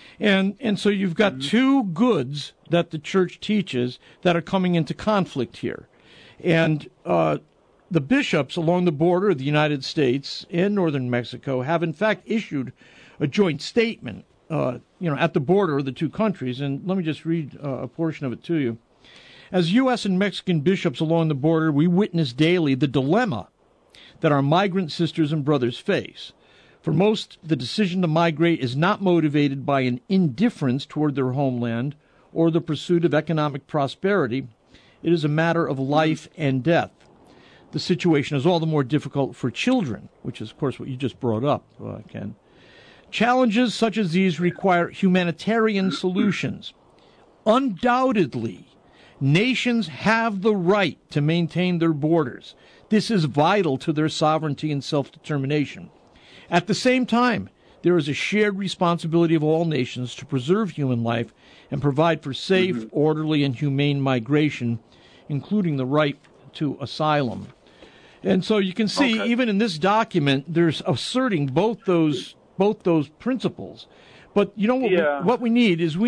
And so you've got two goods that the Church teaches that are coming into conflict here. And the bishops along the border of the United States and northern Mexico have, in fact, issued a joint statement, at the border of the two countries. And let me just read a portion of it to you. As U.S. and Mexican bishops along the border, we witness daily the dilemma that our migrant sisters and brothers face. For most, the decision to migrate is not motivated by an indifference toward their homeland or the pursuit of economic prosperity. It is a matter of life and death. The situation is all the more difficult for children, which is, of course, what you just brought up, Ken. Challenges such as these require humanitarian solutions. Undoubtedly, nations have the right to maintain their borders. This is vital to their sovereignty and self-determination. At the same time, there is a shared responsibility of all nations to preserve human life and provide for safe, orderly, and humane migration, including the right to asylum. And so you can see, even in this document, there's asserting both those principles. But you know what we need is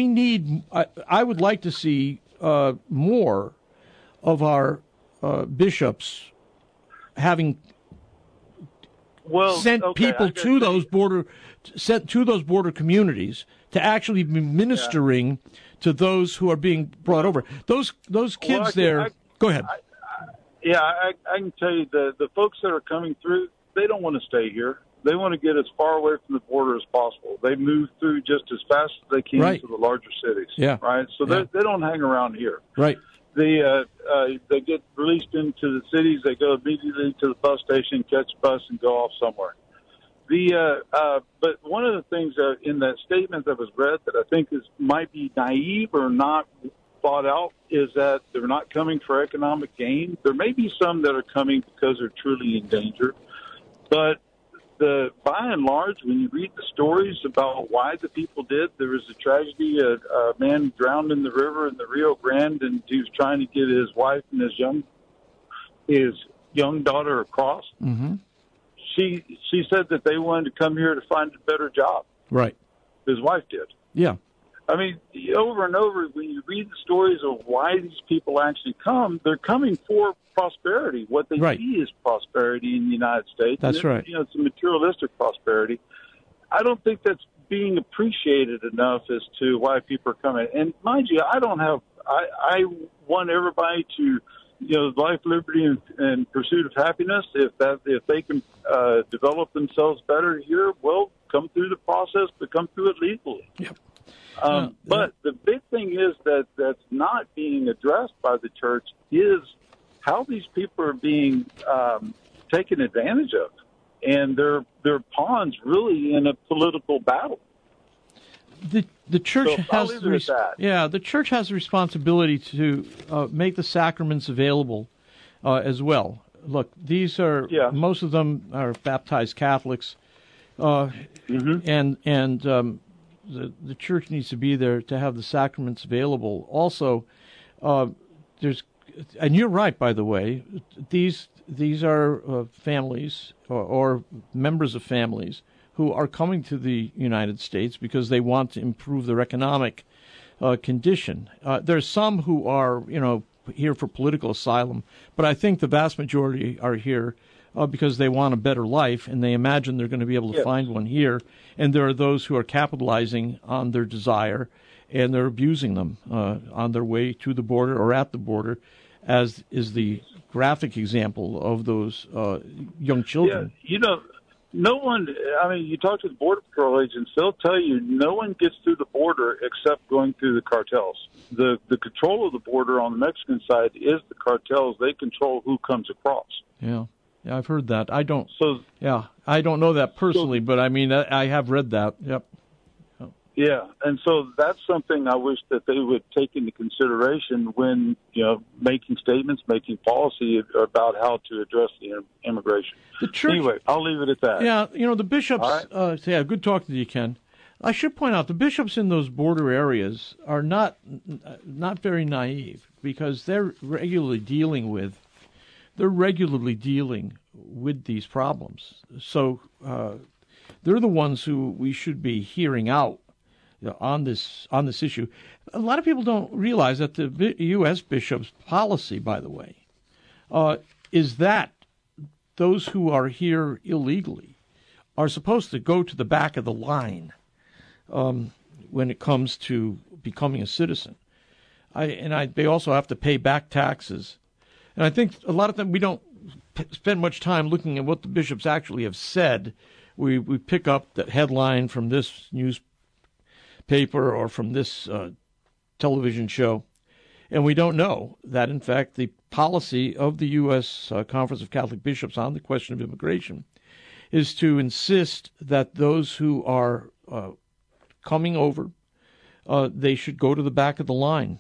I would like to see more of our bishops having sent people to those border communities to actually be ministering to those who are being brought over. Those kids go ahead. I can tell you the folks that are coming through, they don't want to stay here. They want to get as far away from the border as possible. They move through just as fast as they can to the larger cities. Yeah. Right. So they don't hang around here. Right. They get released into the cities. They go immediately to the bus station, catch a bus, and go off somewhere. But one of the things in that statement that was read that I think might be naive or not thought out is that they're not coming for economic gain. There may be some that are coming because they're truly in danger, but by and large, when you read the stories about why the people did, there was a tragedy. A man drowned in the river in the Rio Grande, and he was trying to get his wife and his young daughter across. Mm-hmm. She said that they wanted to come here to find a better job. Right. His wife did. Yeah. I mean, over and over, when you read the stories of why these people actually come, they're coming for prosperity. What they see is prosperity in the United States. That's right. It's a materialistic prosperity. I don't think that's being appreciated enough as to why people are coming. And mind you, I want everybody to, life, liberty, and pursuit of happiness. If they can develop themselves better here, well, come through the process, but come through it legally. Yep. But the big thing is that's not being addressed by the church is how these people are being taken advantage of, and they're pawns really in a political battle. The church So the church has a responsibility to make the sacraments available as well. Look, these are most of them are baptized Catholics, and the church needs to be there to have the sacraments available. Also, there's, and you're right, by the way, these are families or members of families who are coming to the United States because they want to improve their economic condition. There's some who are, here for political asylum, but I think the vast majority are here because they want a better life, and they imagine they're going to be able to find one here. And there are those who are capitalizing on their desire, and they're abusing them on their way to the border or at the border, as is the graphic example of those young children. Yeah, no one, you talk to the Border Patrol agents, they'll tell you no one gets through the border except going through the cartels. The control of the border on the Mexican side is the cartels. They control who comes across. Yeah, I've heard that. I don't know that personally, but I have read that. Yep. Yeah, and so that's something I wish that they would take into consideration when, making statements, making policy about how to address the immigration. The church, anyway, I'll leave it at that. Yeah, the bishops, good talking to you, Ken. I should point out the bishops in those border areas are not very naive, because they're regularly dealing with these problems. So they're the ones who we should be hearing out on this issue. A lot of people don't realize that the U.S. bishops' policy, by the way, is that those who are here illegally are supposed to go to the back of the line when it comes to becoming a citizen. They also have to pay back taxes. And I think a lot of them, we don't spend much time looking at what the bishops actually have said. We pick up the headline from this newspaper or from this television show, and we don't know that, in fact, the policy of the U.S. Conference of Catholic Bishops on the question of immigration is to insist that those who are coming over, they should go to the back of the line.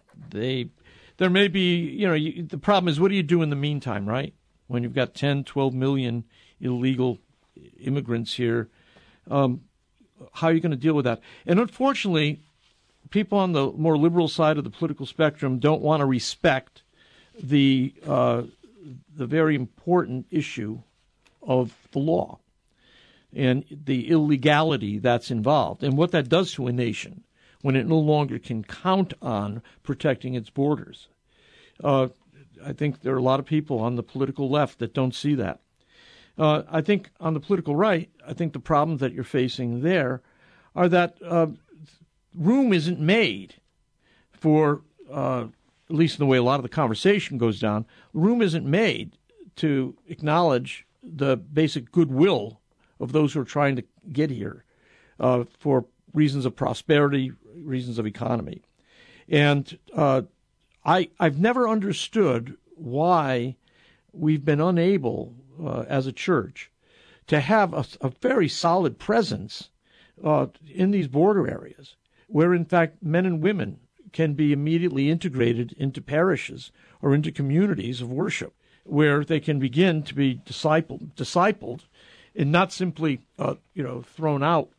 There may be, the problem is, what do you do in the meantime, right? When you've got 10, 12 million illegal immigrants here, how are you going to deal with that? And unfortunately, people on the more liberal side of the political spectrum don't want to respect the very important issue of the law and the illegality that's involved and what that does to a nation when it no longer can count on protecting its borders. I think there are a lot of people on the political left that don't see that. I think on the political right, I think the problems that you're facing there are that room isn't made for, at least in the way a lot of the conversation goes down, room isn't made to acknowledge the basic goodwill of those who are trying to get here for reasons of prosperity, reasons of economy. And I've never understood why we've been unable as a church to have a very solid presence in these border areas where, in fact, men and women can be immediately integrated into parishes or into communities of worship where they can begin to be discipled and not simply, thrown out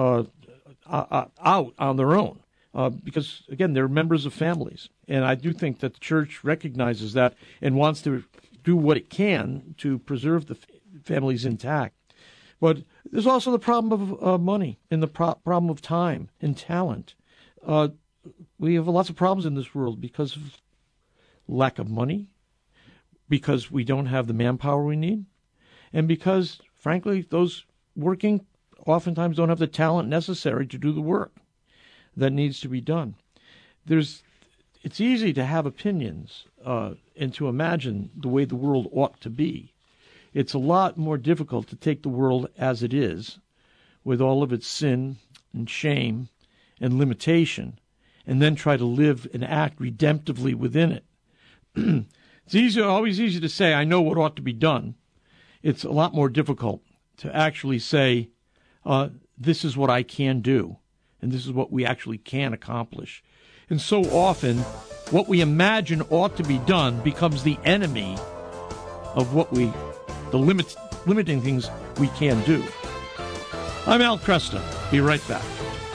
on their own. Because, again, they're members of families. And I do think that the church recognizes that and wants to do what it can to preserve the families intact. But there's also the problem of money and the problem of time and talent. We have lots of problems in this world because of lack of money, because we don't have the manpower we need, and because, frankly, those working oftentimes don't have the talent necessary to do the work that needs to be done. It's easy to have opinions and to imagine the way the world ought to be. It's a lot more difficult to take the world as it is, with all of its sin and shame and limitation, and then try to live and act redemptively within it. It's always easy to say, I know what ought to be done. It's a lot more difficult to actually say, this is what I can do, and this is what we actually can accomplish. And so often, what we imagine ought to be done becomes the enemy of the limiting things we can do. I'm Al Kresta. Be right back.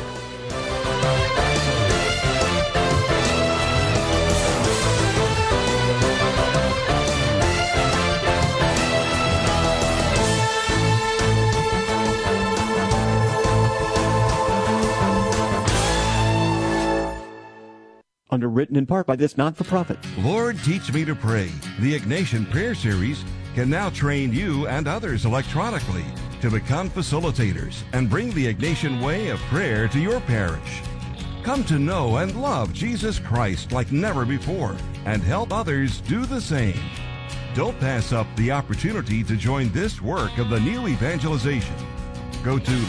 Underwritten in part by this not-for-profit. Lord, Teach Me to Pray, the Ignatian Prayer Series, can now train you and others electronically to become facilitators and bring the Ignatian way of prayer to your parish. Come to know and love Jesus Christ like never before and help others do the same. Don't pass up the opportunity to join this work of the new evangelization. Go to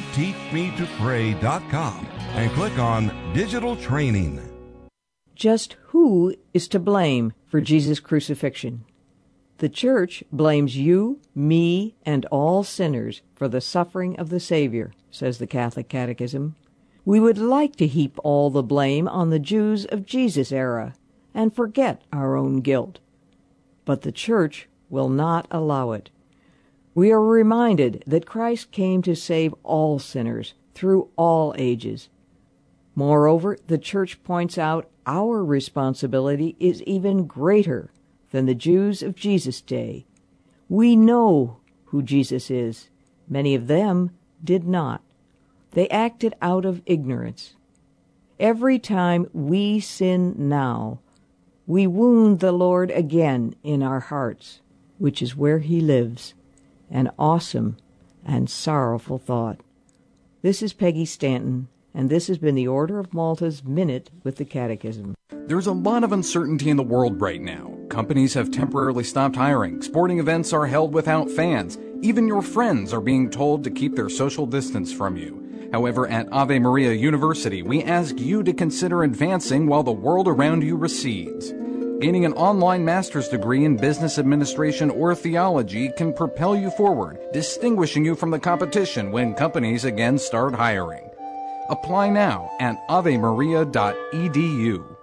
LordTeachMeToPray.com and click on Digital Training. Just who is to blame for Jesus' crucifixion? The Church blames you, me, and all sinners for the suffering of the Savior, says the Catholic Catechism. We would like to heap all the blame on the Jews of Jesus' era and forget our own guilt. But the Church will not allow it. We are reminded that Christ came to save all sinners through all ages. Moreover, the Church points out our responsibility is even greater than the Jews of Jesus' day. We know who Jesus is. Many of them did not. They acted out of ignorance. Every time we sin now, we wound the Lord again in our hearts, which is where he lives. An awesome and sorrowful thought. This is Peggy Stanton, and this has been the Order of Malta's Minute with the Catechism. There's a lot of uncertainty in the world right now. Companies have temporarily stopped hiring. Sporting events are held without fans. Even your friends are being told to keep their social distance from you. However, at Ave Maria University, we ask you to consider advancing while the world around you recedes. Gaining an online master's degree in business administration or theology can propel you forward, distinguishing you from the competition when companies again start hiring. Apply now at avemaria.edu.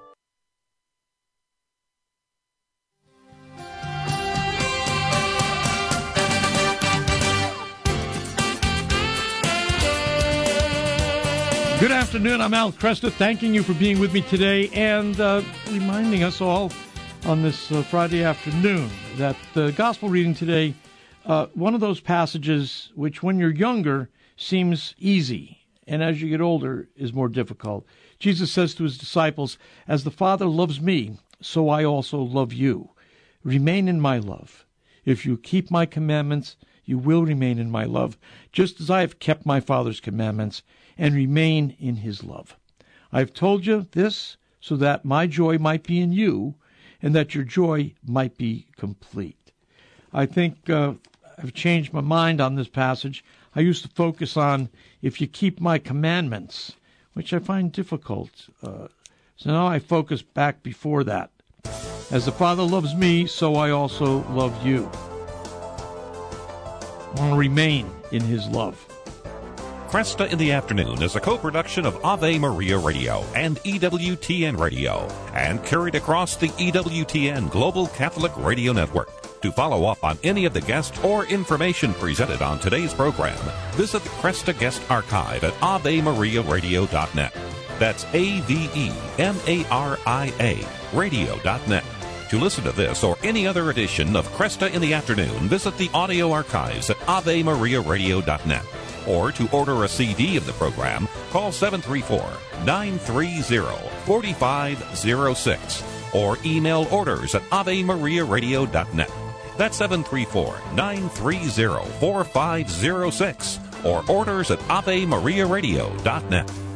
Good afternoon. I'm Al Kresta, thanking you for being with me today and reminding us all on this Friday afternoon that the gospel reading today, one of those passages which when you're younger seems easy and as you get older is more difficult. Jesus says to his disciples, "As the Father loves me, so I also love you. Remain in my love. If you keep my commandments, you will remain in my love, just as I have kept my Father's commandments and remain in his love. I've told you this so that my joy might be in you and that your joy might be complete." I think I've changed my mind on this passage. I used to focus on, if you keep my commandments, which I find difficult. So now I focus back before that. As the Father loves me, so I also love you. I want to remain in his love. Kresta in the Afternoon is a co-production of Ave Maria Radio and EWTN Radio and carried across the EWTN Global Catholic Radio Network. To follow up on any of the guests or information presented on today's program, visit the Kresta Guest Archive at AveMariaRadio.net. That's AVEMARIA Radio.net. To listen to this or any other edition of Kresta in the Afternoon, visit the audio archives at AveMariaRadio.net. Or to order a CD of the program, call 734-930-4506 or email orders at AveMariaRadio.net. That's 734-930-4506 or orders at AveMariaRadio.net.